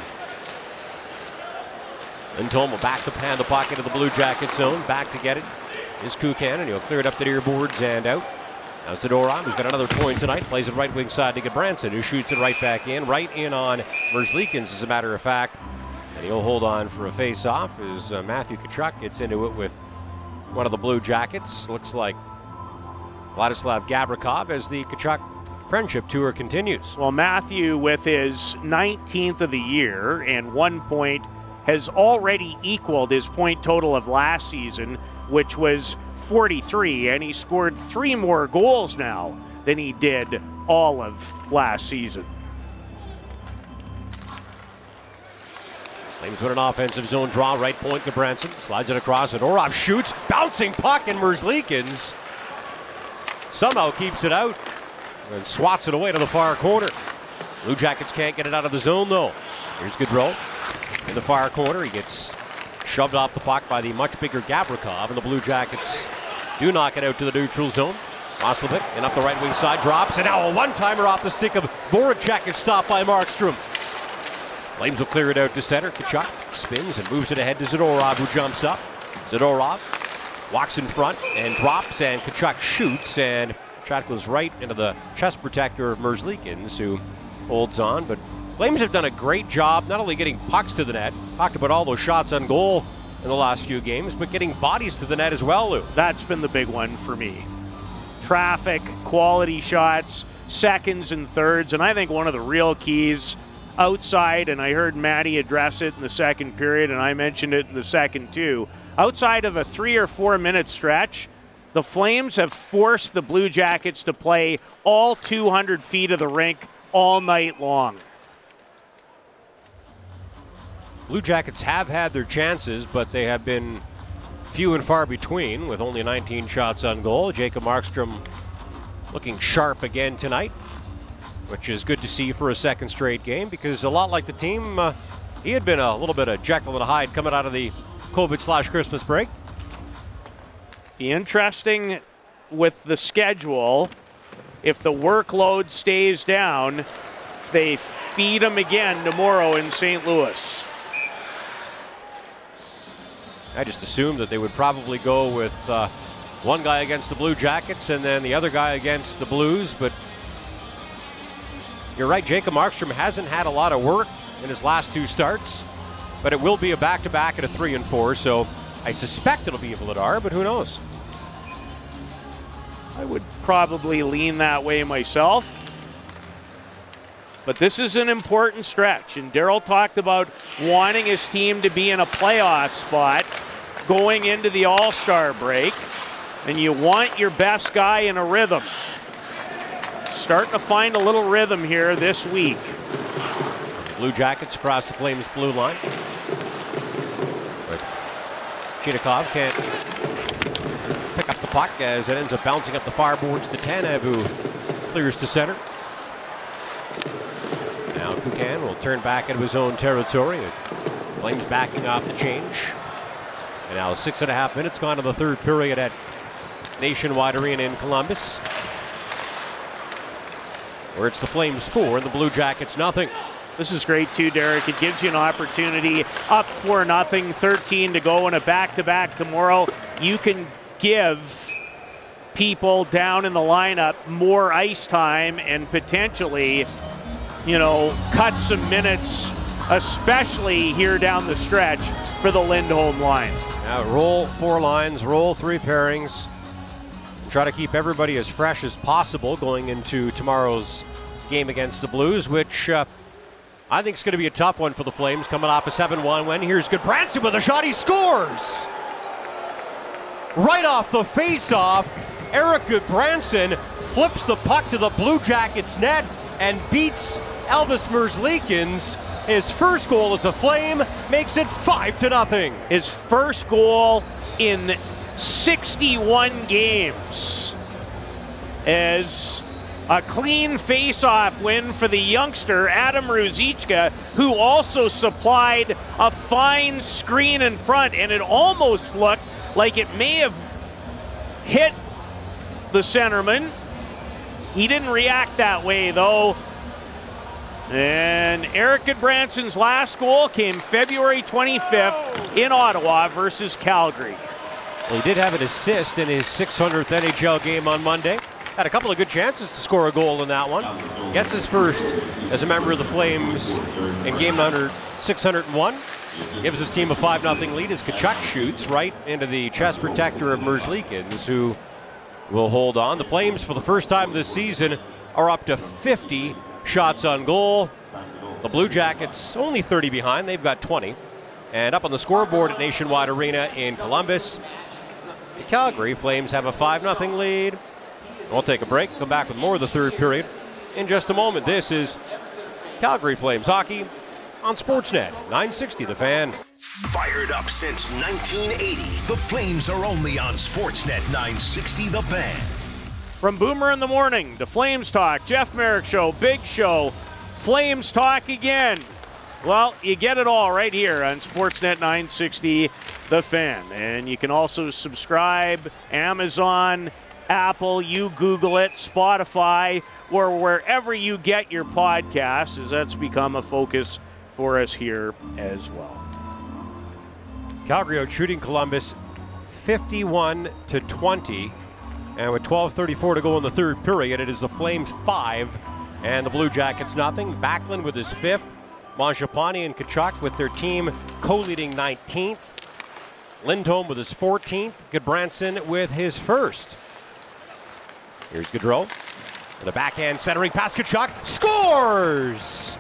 Lindholm will back the pan, the pocket of the Blue Jackets zone. Back to get it is Kukan, and he'll clear it up the near boards and out. Now Zadorov, who's got another point tonight, plays it right wing side to Gudbranson, who shoots it right back in, right in on Merzlikins, as a matter of fact. And he'll hold on for a face-off as uh, Matthew Tkachuk gets into it with one of the Blue Jackets. Looks like Vladislav Gavrikov as the Tkachuk friendship tour continues. Well, Matthew, with his nineteenth of the year and one point, has already equaled his point total of last season, which was forty-three, and he scored three more goals now than he did all of last season. Flames with an offensive zone draw, right point to Branson, slides it across, and Orov shoots, bouncing puck, and Merzlikins somehow keeps it out and swats it away to the far corner. Blue Jackets can't get it out of the zone, though. Here's Gaudreau in the far corner. He gets shoved off the puck by the much bigger Gavrikov, and the Blue Jackets do knock it out to the neutral zone. Roslovic in up the right wing side, drops, and now a one-timer off the stick of Voracek is stopped by Markstrom. Flames will clear it out to center. Tkachuk spins and moves it ahead to Zadorov, who jumps up. Zadorov walks in front and drops, and Tkachuk shoots, and shot goes right into the chest protector of Merzlikins, who holds on. But Flames have done a great job not only getting pucks to the net, talked about all those shots on goal in the last few games, but getting bodies to the net as well, Lou. That's been the big one for me. Traffic, quality shots, seconds and thirds, and I think one of the real keys outside, and I heard Matty address it in the second period, and I mentioned it in the second too, outside of a three or four minute stretch, the Flames have forced the Blue Jackets to play all two hundred feet of the rink all night long. Blue Jackets have had their chances, but they have been few and far between, with only nineteen shots on goal. Jacob Markstrom looking sharp again tonight, which is good to see for a second straight game, because a lot like the team, uh, he had been a little bit of Jekyll and Hyde coming out of the COVID slash Christmas break. Be interesting with the schedule. If the workload stays down, they feed them again tomorrow in Saint Louis. I just assumed that they would probably go with uh, one guy against the Blue Jackets and then the other guy against the Blues, but you're right, Jacob Markstrom hasn't had a lot of work in his last two starts, but it will be a back-to-back at a three and four, so I suspect it'll be Vladar, but who knows? I would probably lean that way myself. But this is an important stretch, and Darryl talked about wanting his team to be in a playoff spot going into the All-Star break, and you want your best guy in a rhythm. Starting to find a little rhythm here this week. Blue Jackets across the Flames blue line. But Chitakov can't pick up the puck as it ends up bouncing up the far boards to Tanev, who clears to center. Now Kukan will turn back into his own territory. Flames backing off the change. And now six and a half minutes gone to the third period at Nationwide Arena in Columbus, where it's the Flames four and the Blue Jackets nothing. This is great too, Derek. It gives you an opportunity up four nothing, thirteen to go in a back-to-back tomorrow. You can give people down in the lineup more ice time and potentially, you know, cut some minutes, especially here down the stretch for the Lindholm line. Now roll four lines, roll three pairings, and try to keep everybody as fresh as possible going into tomorrow's game against the Blues, which uh, I think is going to be a tough one for the Flames coming off a seven one win. Here's Gudbranson with a shot. He scores! Right off the face-off, Eric Gudbranson flips the puck to the Blue Jackets net and beats Elvis Merzlikins. His first goal as a Flame makes it five to nothing. His first goal in sixty-one games. As a clean face-off win for the youngster, Adam Ruzicka, who also supplied a fine screen in front, and it almost looked like it may have hit the centerman. He didn't react that way, though. And Eric Goodbranson's last goal came February twenty-fifth in Ottawa versus Calgary. Well, he did have an assist in his six hundredth N H L game on Monday. Had a couple of good chances to score a goal in that one. Gets his first as a member of the Flames in game number six hundred one. Gives his team a five nothing lead as Tkachuk shoots right into the chest protector of Merzlikins, who will hold on. The Flames, for the first time this season, are up to fifty shots on goal. The Blue Jackets only thirty behind. They've got twenty. And up on the scoreboard at Nationwide Arena in Columbus, the Calgary Flames have a five nothing lead. We'll take a break, come back with more of the third period in just a moment. This is Calgary Flames hockey on Sportsnet nine sixty The Fan. Fired up since nineteen eighty, the Flames are only on Sportsnet nine sixty The Fan. From Boomer in the Morning to Flames Talk, Jeff Merrick Show, Big Show, Flames Talk again. Well, you get it all right here on Sportsnet nine sixty The Fan. And you can also subscribe, Amazon, Apple, you Google it, Spotify, or wherever you get your podcasts, as that's become a focus for us here as well. Calgary out shooting Columbus fifty-one to twenty. And with twelve thirty-four to go in the third period, it is the Flames five and the Blue Jackets nothing. Backlund with his fifth. Mangiapane and Tkachuk with their team co-leading nineteenth. Lindholm with his fourteenth. Goodbranson with his first. Here's Gaudreau with a backhand centering pass. Tkachuk scores!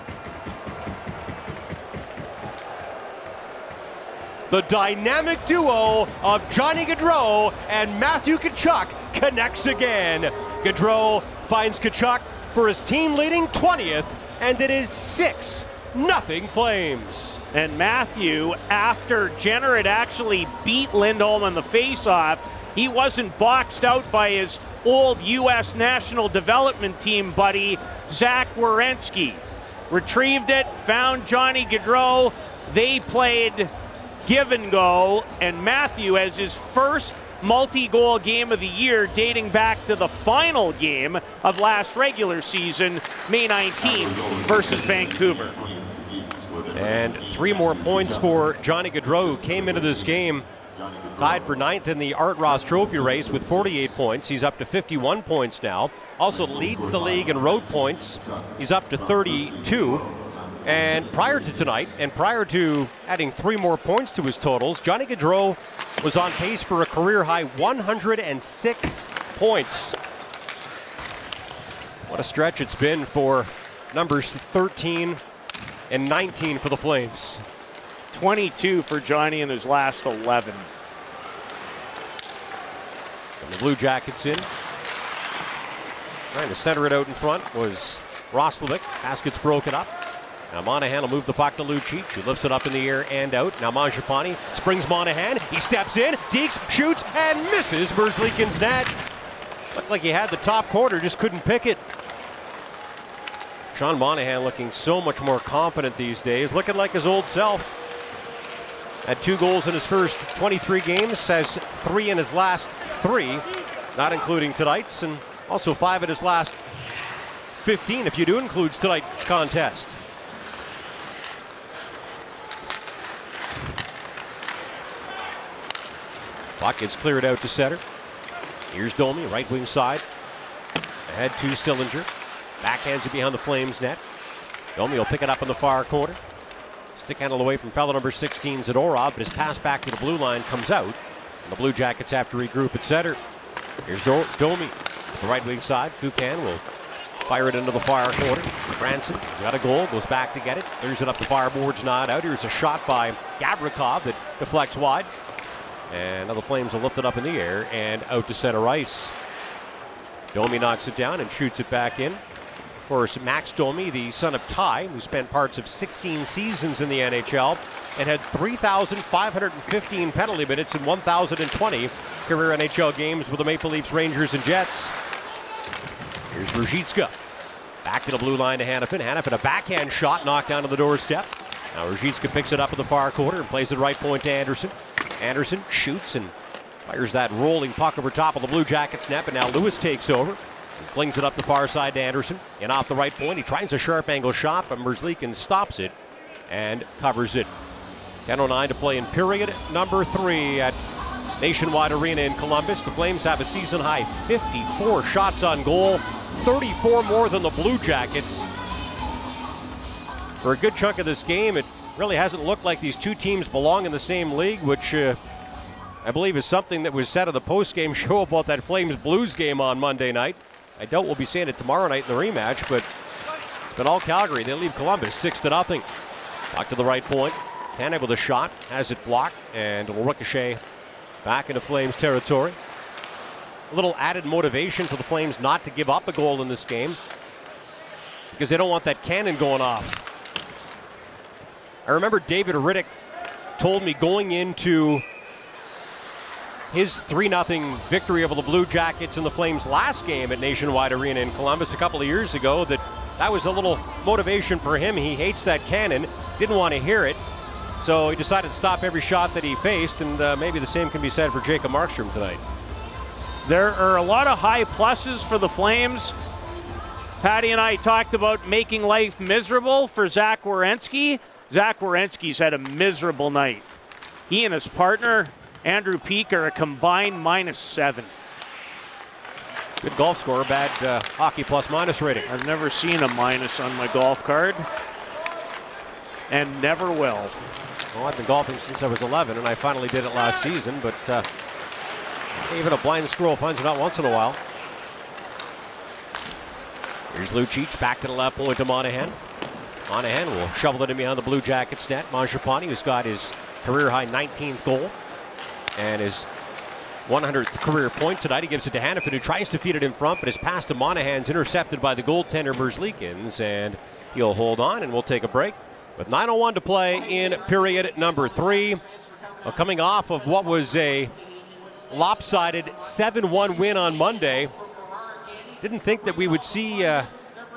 The dynamic duo of Johnny Gaudreau and Matthew Tkachuk connects again. Gaudreau finds Tkachuk for his team-leading twentieth, and it is six nothing Flames. And Matthew, after Jenner had actually beat Lindholm on the face-off, he wasn't boxed out by his old U S National Development Team buddy, Zach Werenski. Retrieved it, found Johnny Gaudreau. They played give and go, and Matthew has his first multi-goal game of the year dating back to the final game of last regular season, May nineteenth versus Vancouver. And three more points for Johnny Gaudreau, who came into this game tied for ninth in the Art Ross Trophy race with forty-eight points. He's up to fifty-one points now. Also leads the league in road points. He's up to thirty-two. And prior to tonight, and prior to adding three more points to his totals, Johnny Gaudreau was on pace for a career-high one hundred six points. What a stretch it's been for numbers thirteen and nineteen for the Flames. twenty-two for Johnny in his last eleven. And the Blue Jackets in. Trying to center it out in front was Roslovic. Pass gets broken up. Now Monahan will move the puck to Lucic, who lifts it up in the air and out. Now Mangiapane springs Monahan. He steps in, Deeks shoots and misses Merzlikins' net. Looked like he had the top corner, just couldn't pick it. Sean Monahan looking so much more confident these days, looking like his old self. Had two goals in his first twenty-three games, has three in his last three, not including tonight's, and also five in his last fifteen if you do include tonight's contest. Puck gets cleared out to center. Here's Domi, right wing side. Ahead to Sillinger. Backhands it behind the Flames net. Domi will pick it up in the far corner. Stick handle away from fellow number sixteen, Zadorov, but his pass back to the blue line comes out. And the Blue Jackets have to regroup at center. Here's Do- Domi, the right wing side. Kukan will fire it into the far corner. Branson has got a goal, goes back to get it. Clears it up the far boards, not out. Here's a shot by Gavrikov that deflects wide. And now the Flames will lift it up in the air and out to center ice. Domi knocks it down and shoots it back in. Of course, Max Domi, the son of Ty, who spent parts of sixteen seasons in the N H L and had three thousand five hundred fifteen penalty minutes in one thousand twenty career N H L games with the Maple Leafs, Rangers, and Jets. Here's Ruzicka. Back to the blue line to Hanifin. Hanifin, a backhand shot knocked down to the doorstep. Now Ruzicka picks it up in the far corner and plays it right point to Anderson. Anderson shoots and fires that rolling puck over top of the Blue Jackets net, but now Lewis takes over and flings it up the far side to Anderson. And off the right point, he tries a sharp angle shot, but Merzlikins stops it and covers it. ten oh nine to play in period number three at Nationwide Arena in Columbus. The Flames have a season-high fifty-four shots on goal, thirty-four more than the Blue Jackets. For a good chunk of this game, it really hasn't looked like these two teams belong in the same league, which uh, I believe is something that was said on the post-game show about that Flames-Blues game on Monday night. I doubt we'll be seeing it tomorrow night in the rematch, but it's been all Calgary. They leave Columbus six to nothing. Back to the right point. Tanev with a shot, has it blocked, and will ricochet back into Flames territory. A little added motivation for the Flames not to give up a goal in this game because they don't want that cannon going off. I remember David Riddick told me going into his three nothing victory over the Blue Jackets in the Flames' last game at Nationwide Arena in Columbus a couple of years ago that that was a little motivation for him. He hates that cannon, didn't want to hear it, so he decided to stop every shot that he faced, and uh, maybe the same can be said for Jacob Markstrom tonight. There are a lot of high pluses for the Flames. Patty and I talked about making life miserable for Zach Werenski. Zach Werenski's had a miserable night. He and his partner, Andrew Peeke, are a combined minus seven. Good golf score, bad uh, hockey plus minus rating. I've never seen a minus on my golf card, and never will. Well, I've been golfing since I was eleven, and I finally did it last season, but uh, even a blind squirrel finds it out once in a while. Here's Lucic, back to the left point to Monahan. Monahan will shovel it in behind the Blue Jackets net. Mangiapane, who's got his career-high nineteenth goal and his one hundredth career point tonight. He gives it to Hanifin, who tries to feed it in front, but his pass to Monahan's intercepted by the goaltender Merzlikins, and he'll hold on, and we'll take a break. With nine oh one to play in period number three. Well, coming off of what was a lopsided seven one win on Monday, didn't think that we would see uh,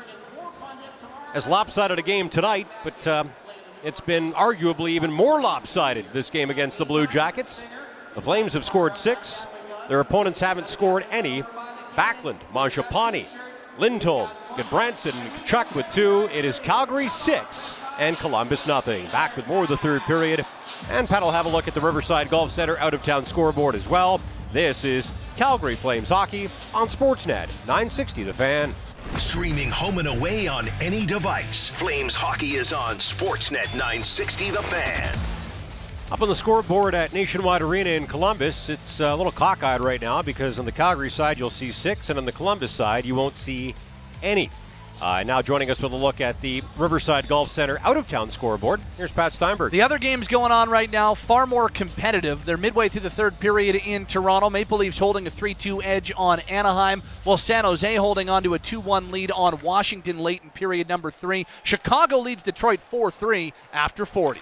as lopsided a game tonight, but um, it's been arguably even more lopsided this game against the Blue Jackets. The Flames have scored six. Their opponents haven't scored any. Backlund, Mangiapane, Lindholm, Goodbranson, and Tkachuk with two. It is Calgary six and Columbus nothing. Back with more of the third period. And Pat will have a look at the Riverside Golf Center out-of-town scoreboard as well. This is Calgary Flames hockey on Sportsnet nine sixty The Fan. Streaming home and away on any device. Flames hockey is on Sportsnet nine sixty The Fan. Up on the scoreboard at Nationwide Arena in Columbus, it's a little cockeyed right now because on the Calgary side you'll see six, and on the Columbus side you won't see any. Uh, now joining us with a look at the Riverside Golf Center out-of-town scoreboard, here's Pat Steinberg. The other games going on right now, far more competitive. They're midway through the third period in Toronto. Maple Leafs holding a three two edge on Anaheim, while San Jose holding on to a two one lead on Washington late in period number three. Chicago leads Detroit four three after forty.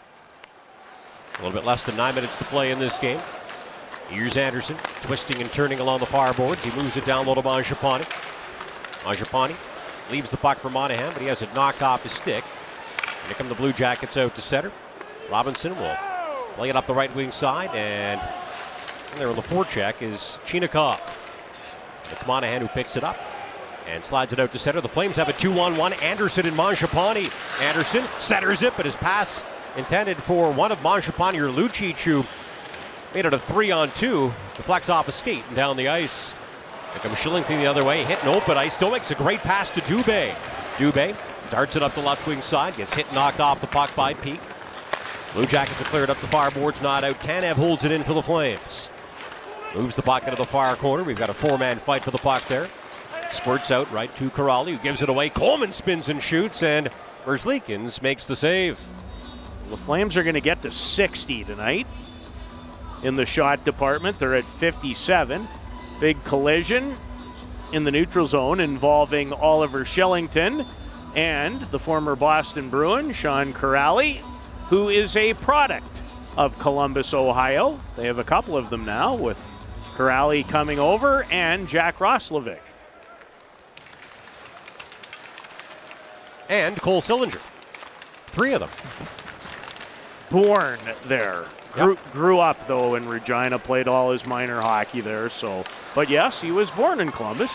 A little bit less than nine minutes to play in this game. Here's Anderson, twisting and turning along the far boards. He moves it down low to Mangiapane. Mangiapane leaves the puck for Monahan, but he has it knocked off his stick. And here come the Blue Jackets out to center. Robinson will lay it up the right wing side, and there on the forecheck is Chinakhov. It's Monahan who picks it up and slides it out to center. The Flames have a two on one. Anderson and Mangiapane. Anderson centers it, but his pass intended for one of Mangiapane or Lucic, who made it a three on two. Deflects off a skate and down the ice. Here comes Shillington the other way, hitting open ice. Still makes a great pass to Dubé. Dubé darts it up the left wing side, gets hit and knocked off the puck by Peeke. Blue Jackets are cleared up the far boards, not out. Tanev holds it in for the Flames. Moves the puck into the far corner. We've got a four-man fight for the puck there. Squirts out right to Corrali, who gives it away. Coleman spins and shoots, and Merzlikins makes the save. The Flames are going to get to sixty tonight in the shot department. They're at fifty-seven. Big collision. in the neutral zone involving Oliver Shillington and the former Boston Bruin, Sean Kuraly, who is a product of Columbus, Ohio. They have a couple of them now, with Kuraly coming over and Jack Roslovic. And Cole Sillinger. Three of them. Born there. Grew, yep. grew up, though, in Regina, played all his minor hockey there. So, but yes, he was born in Columbus.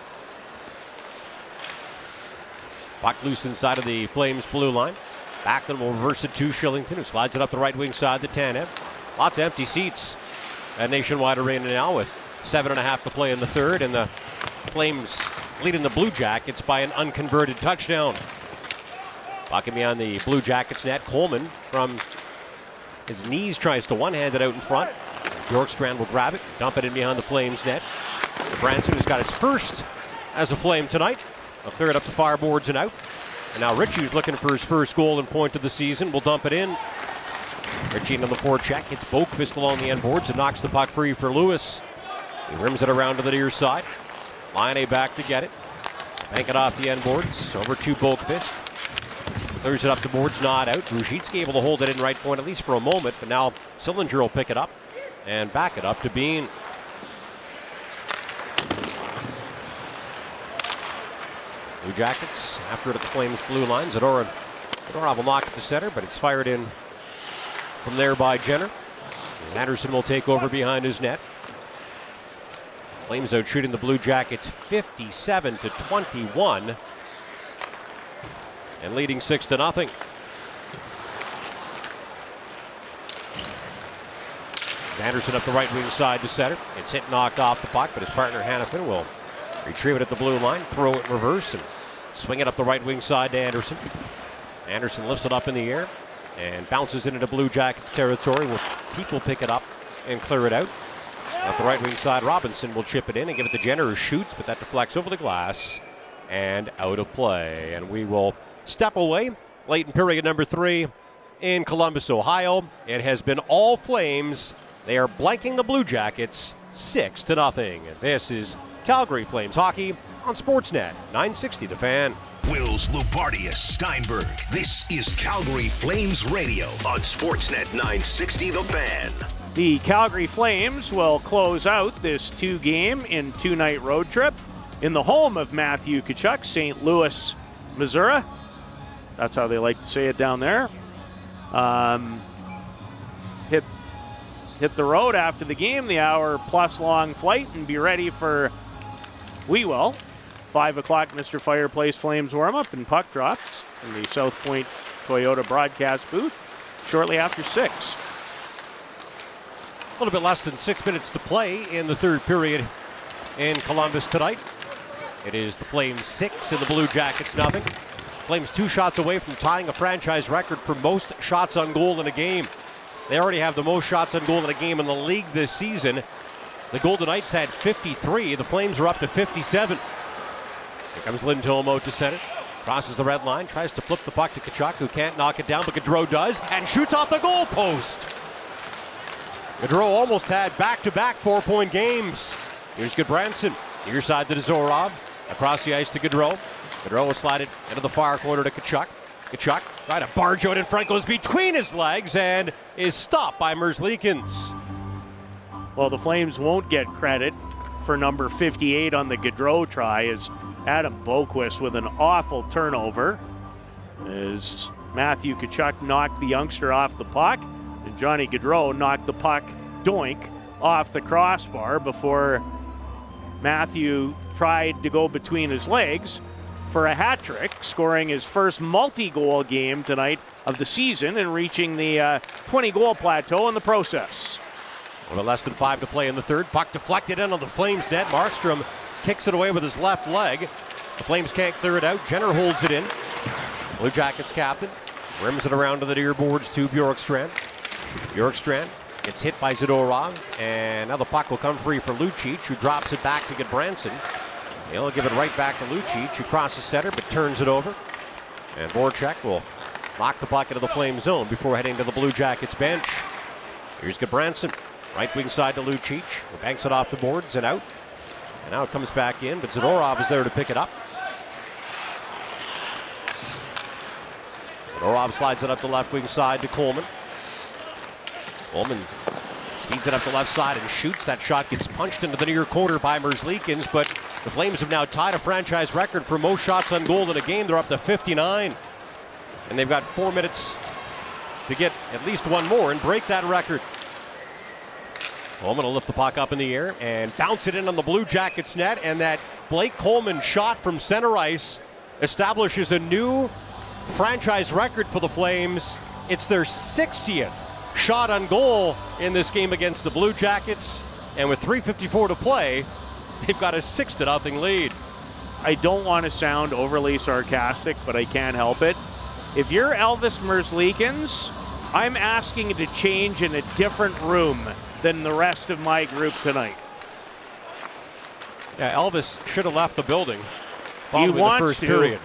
Puck loose inside of the Flames blue line. Backlund will reverse it to Shillington, who slides it up the right wing side to Tanev. Lots of empty seats at Nationwide Arena now, with seven and a half to play in the third, and the Flames leading the Blue Jackets by an unconverted touchdown. Puck beyond the Blue Jackets net. Coleman from his knees tries to one-hand it out in front. Bjorkstrand will grab it, dump it in behind the Flames net. Branson, who's got his first as a Flame tonight, will clear it up the far boards and out. And now Ritchie, who's looking for his first goal and point of the season, will dump it in. Ritchie on the forecheck, hits Boqvist along the end boards and knocks the puck free for Lewis. He rims it around to the near side. Line A back to get it. Bank it off the end boards, over to Boqvist. Clears it up the boards, not out. Brzezinski able to hold it in right point at least for a moment, but now Sillinger will pick it up and back it up to Bean. Blue Jackets after it at the Flames blue line. Zadorov, Zadorov will knock it to center, but it's fired in from there by Jenner. And Anderson will take over behind his net. Flames out shooting the Blue Jackets fifty-seven to twenty-one. And leading six to nothing. Anderson up the right wing side to center. It's hit, knocked off the puck, but his partner Hanifin will retrieve it at the blue line, throw it in reverse, and swing it up the right wing side to Anderson. Anderson lifts it up in the air and bounces into Blue Jackets territory, where people pick it up and clear it out. At the right wing side, Robinson will chip it in and give it to Jenner, who shoots, but that deflects over the glass and out of play. And we will step away late in period number three in Columbus, Ohio. It has been all Flames. They are blanking the Blue Jackets six to nothing. This is Calgary Flames hockey on Sportsnet nine sixty The Fan. Wills Lubardius Steinberg. This is Calgary Flames Radio on Sportsnet nine sixty The Fan. The Calgary Flames will close out this two-game and two-night road trip in the home of Matthew Tkachuk, Saint Louis, Missouri. That's how they like to say it down there. Um, hit, hit the road after the game, the hour-plus long flight, and be ready for, we will, five o'clock Mister Fireplace Flames warm-up and puck drops in the South Point Toyota broadcast booth shortly after six. A little bit less than six minutes to play in the third period in Columbus tonight. It is the Flames six and the Blue Jackets nothing. Flames two shots away from tying a franchise record for most shots on goal in a game. They already have the most shots on goal in a game in the league this season. The Golden Knights had fifty-three. The Flames are up to fifty-seven. Here comes Lindholm out to center. Crosses the red line. Tries to flip the puck to Tkachuk, who can't knock it down, but Gaudreau does, and shoots off the goal post. Gaudreau almost had back-to-back four-point games. Here's Goodbranson. Near side to Zorov. Across the ice to Gaudreau. Gaudreau will slide it into the far corner to Tkachuk. Tkachuk trying to barge out in front, goes between his legs and is stopped by Merzlikins. Well, the Flames won't get credit for number fifty-eight on the Gaudreau try, as Adam Boqvist with an awful turnover, as Matthew Tkachuk knocked the youngster off the puck, and Johnny Gaudreau knocked the puck, doink, off the crossbar before Matthew tried to go between his legs for a hat trick, scoring his first multi-goal game tonight of the season and reaching the uh, twenty-goal plateau in the process. A little less than five to play in the third. Puck deflected in on the Flames net. Markstrom kicks it away with his left leg. The Flames can't clear it out. Jenner holds it in. Blue Jackets captain rims it around to the near boards to Bjorkstrand. Bjorkstrand gets hit by Zadorov, and now the puck will come free for Lucic, who drops it back to Goodbranson. He'll give it right back to Lucic, who crosses center but turns it over. And Voracek will lock the puck into the Flame zone before heading to the Blue Jackets bench. Here's Goodbranson. Right wing side to Lucic, who banks it off the boards and out. And now it comes back in, but Zadorov is there to pick it up. Zadorov slides it up the left wing side to Coleman. Coleman speeds it up the left side and shoots. That shot gets punched into the near corner by Merzlikins, but the Flames have now tied a franchise record for most shots on goal in a game. They're up to fifty-nine. And they've got four minutes to get at least one more and break that record. Coleman will lift the puck up in the air and bounce it in on the Blue Jackets net, and that Blake Coleman shot from center ice establishes a new franchise record for the Flames. It's their sixtieth shot on goal in this game against the Blue Jackets, and with three fifty-four to play, they've got a six to nothing lead. I don't want to sound overly sarcastic, but I can't help it. If you're Elvis Merzlikins, I'm asking to change in a different room than the rest of my group tonight. Yeah, Elvis should have left the building following He wants the first to. period.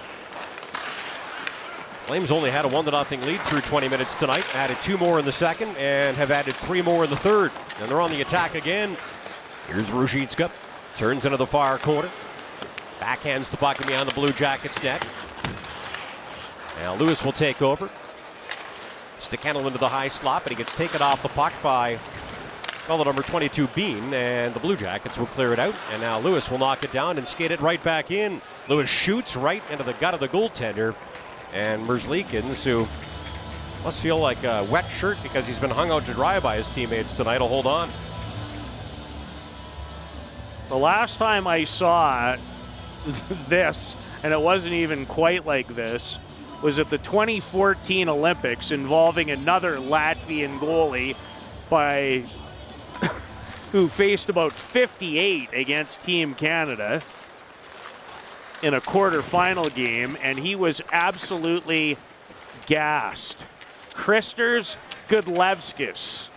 Flames only had a one to nothing lead through twenty minutes tonight, added two more in the second, and have added three more in the third. And they're on the attack again. Here's Ruzicka, turns into the far corner, backhands the puck behind the Blue Jackets net. Now Lewis will take over. Stick handle into the high slot, but he gets taken off the puck by well, the number twenty-two Bean, and the Blue Jackets will clear it out. And now Lewis will knock it down and skate it right back in. Lewis shoots right into the gut of the goaltender. And Merzlikins, who must feel like a wet shirt because he's been hung out to dry by his teammates tonight, will hold on. The last time I saw this, and it wasn't even quite like this, was at the twenty fourteen Olympics involving another Latvian goalie by who faced about fifty-eight against Team Canada in a quarterfinal game, and he was absolutely gassed. Kristers Gudlevskis.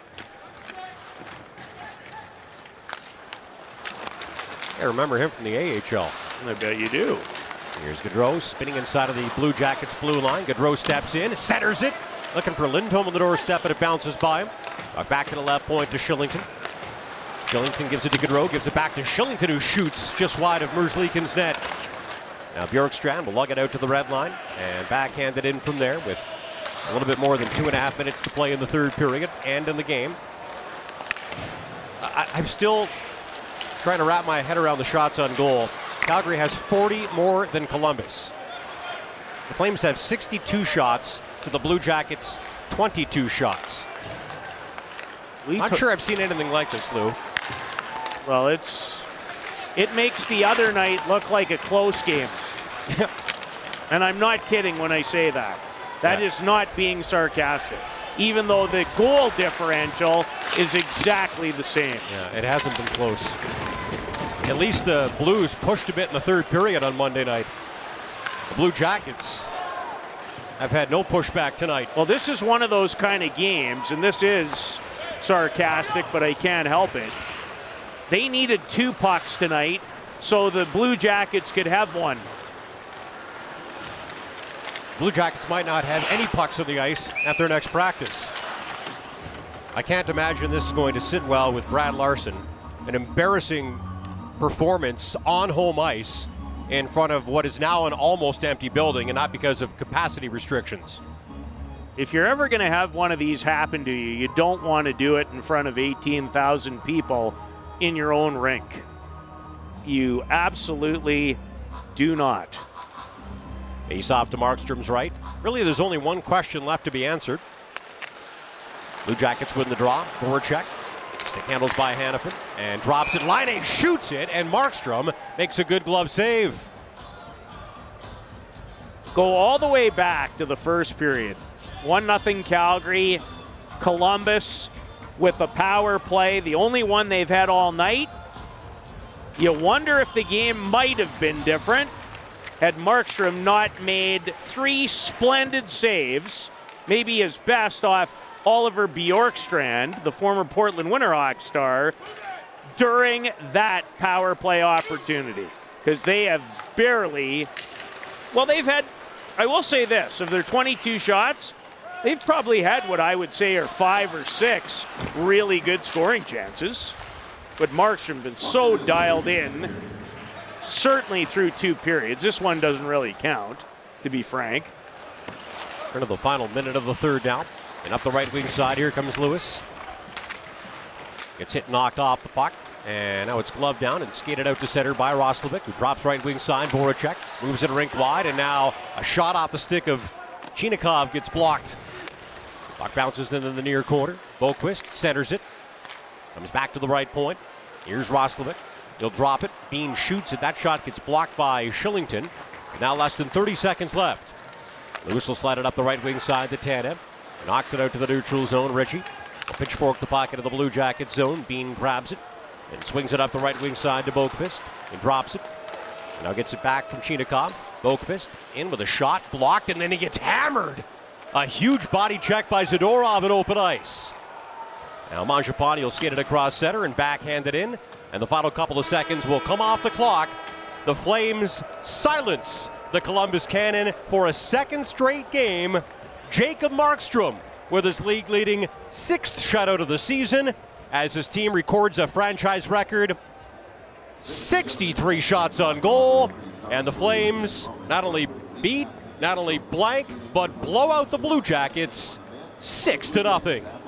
I remember him from the A H L. I bet you do. Here's Gaudreau spinning inside of the Blue Jackets blue line. Gaudreau steps in, centers it, looking for Lindholm on the doorstep, and it bounces by him. Back to the left point to Shillington. Shillington gives it to Gaudreau, gives it back to Shillington, who shoots just wide of Merzlikins' net. Now Bjorkstrand will lug it out to the red line and backhand it in from there with a little bit more than two and a half minutes to play in the third period and in the game. I, I'm still trying to wrap my head around the shots on goal. Calgary has forty more than Columbus. The Flames have sixty-two shots to the Blue Jackets' twenty-two shots. We I'm not took- sure I've seen anything like this, Lou. Well, it's it makes the other night look like a close game. And I'm not kidding when I say that. That Yeah. is not being sarcastic. Even though the goal differential is exactly the same. Yeah, it hasn't been close. At least the Blues pushed a bit in the third period on Monday night. The Blue Jackets have had no pushback tonight. Well, this is one of those kind of games, and this is sarcastic, but I can't help it. They needed two pucks tonight so the Blue Jackets could have one. Blue Jackets might not have any pucks on the ice at their next practice. I can't imagine this is going to sit well with Brad Larson. An embarrassing performance on home ice in front of what is now an almost empty building, and not because of capacity restrictions. If you're ever going to have one of these happen to you, you don't want to do it in front of eighteen thousand people in your own rink. You absolutely do not. Face off to Markstrom's right. Really, there's only one question left to be answered. Blue Jackets win the draw. Voracek. Stick handles by Hannafin and drops it. Laine shoots it, and Markstrom makes a good glove save. Go all the way back to the first period. one nothing Calgary. Columbus with a power play, the only one they've had all night. You wonder if the game might have been different had Markstrom not made three splendid saves, maybe his best off Oliver Bjorkstrand, the former Portland Winterhawks star, during that power play opportunity. Because they have barely, well, they've had, I will say this, of their twenty-two shots, they've probably had what I would say are five or six really good scoring chances. but Markstrom been so dialed in, certainly through two periods. This one doesn't really count, to be frank. Into the final minute of the third now. And up the right wing side, here comes Lewis. Gets hit, knocked off the puck. And now it's gloved down and skated out to center by Roslovic, who drops right wing side. Voracek moves it rink wide, and now a shot off the stick of Chinakhov gets blocked. Puck bounces into the near corner. Boqvist centers it. Comes back to the right point. Here's Roslovic. He'll drop it. Bean shoots it. That shot gets blocked by Shillington. Now less than thirty seconds left. Lewis will slide it up the right wing side to Tanev. Knocks it out to the neutral zone. Ritchie will pitchfork the pocket of the Blue Jacket zone. Bean grabs it and swings it up the right wing side to Boqvist. And drops it. And now gets it back from Chinakhov. Boqvist in with a shot. Blocked, and then he gets hammered. A huge body check by Zadorov at open ice. Now Mangiapane will skate it across center and backhand it in. And the final couple of seconds will come off the clock. The Flames silence the Columbus Cannon for a second straight game. Jacob Markstrom with his league-leading sixth shutout of the season as his team records a franchise record sixty-three shots on goal. And the Flames not only beat, not only blank, but blow out the Blue Jackets six to nothing.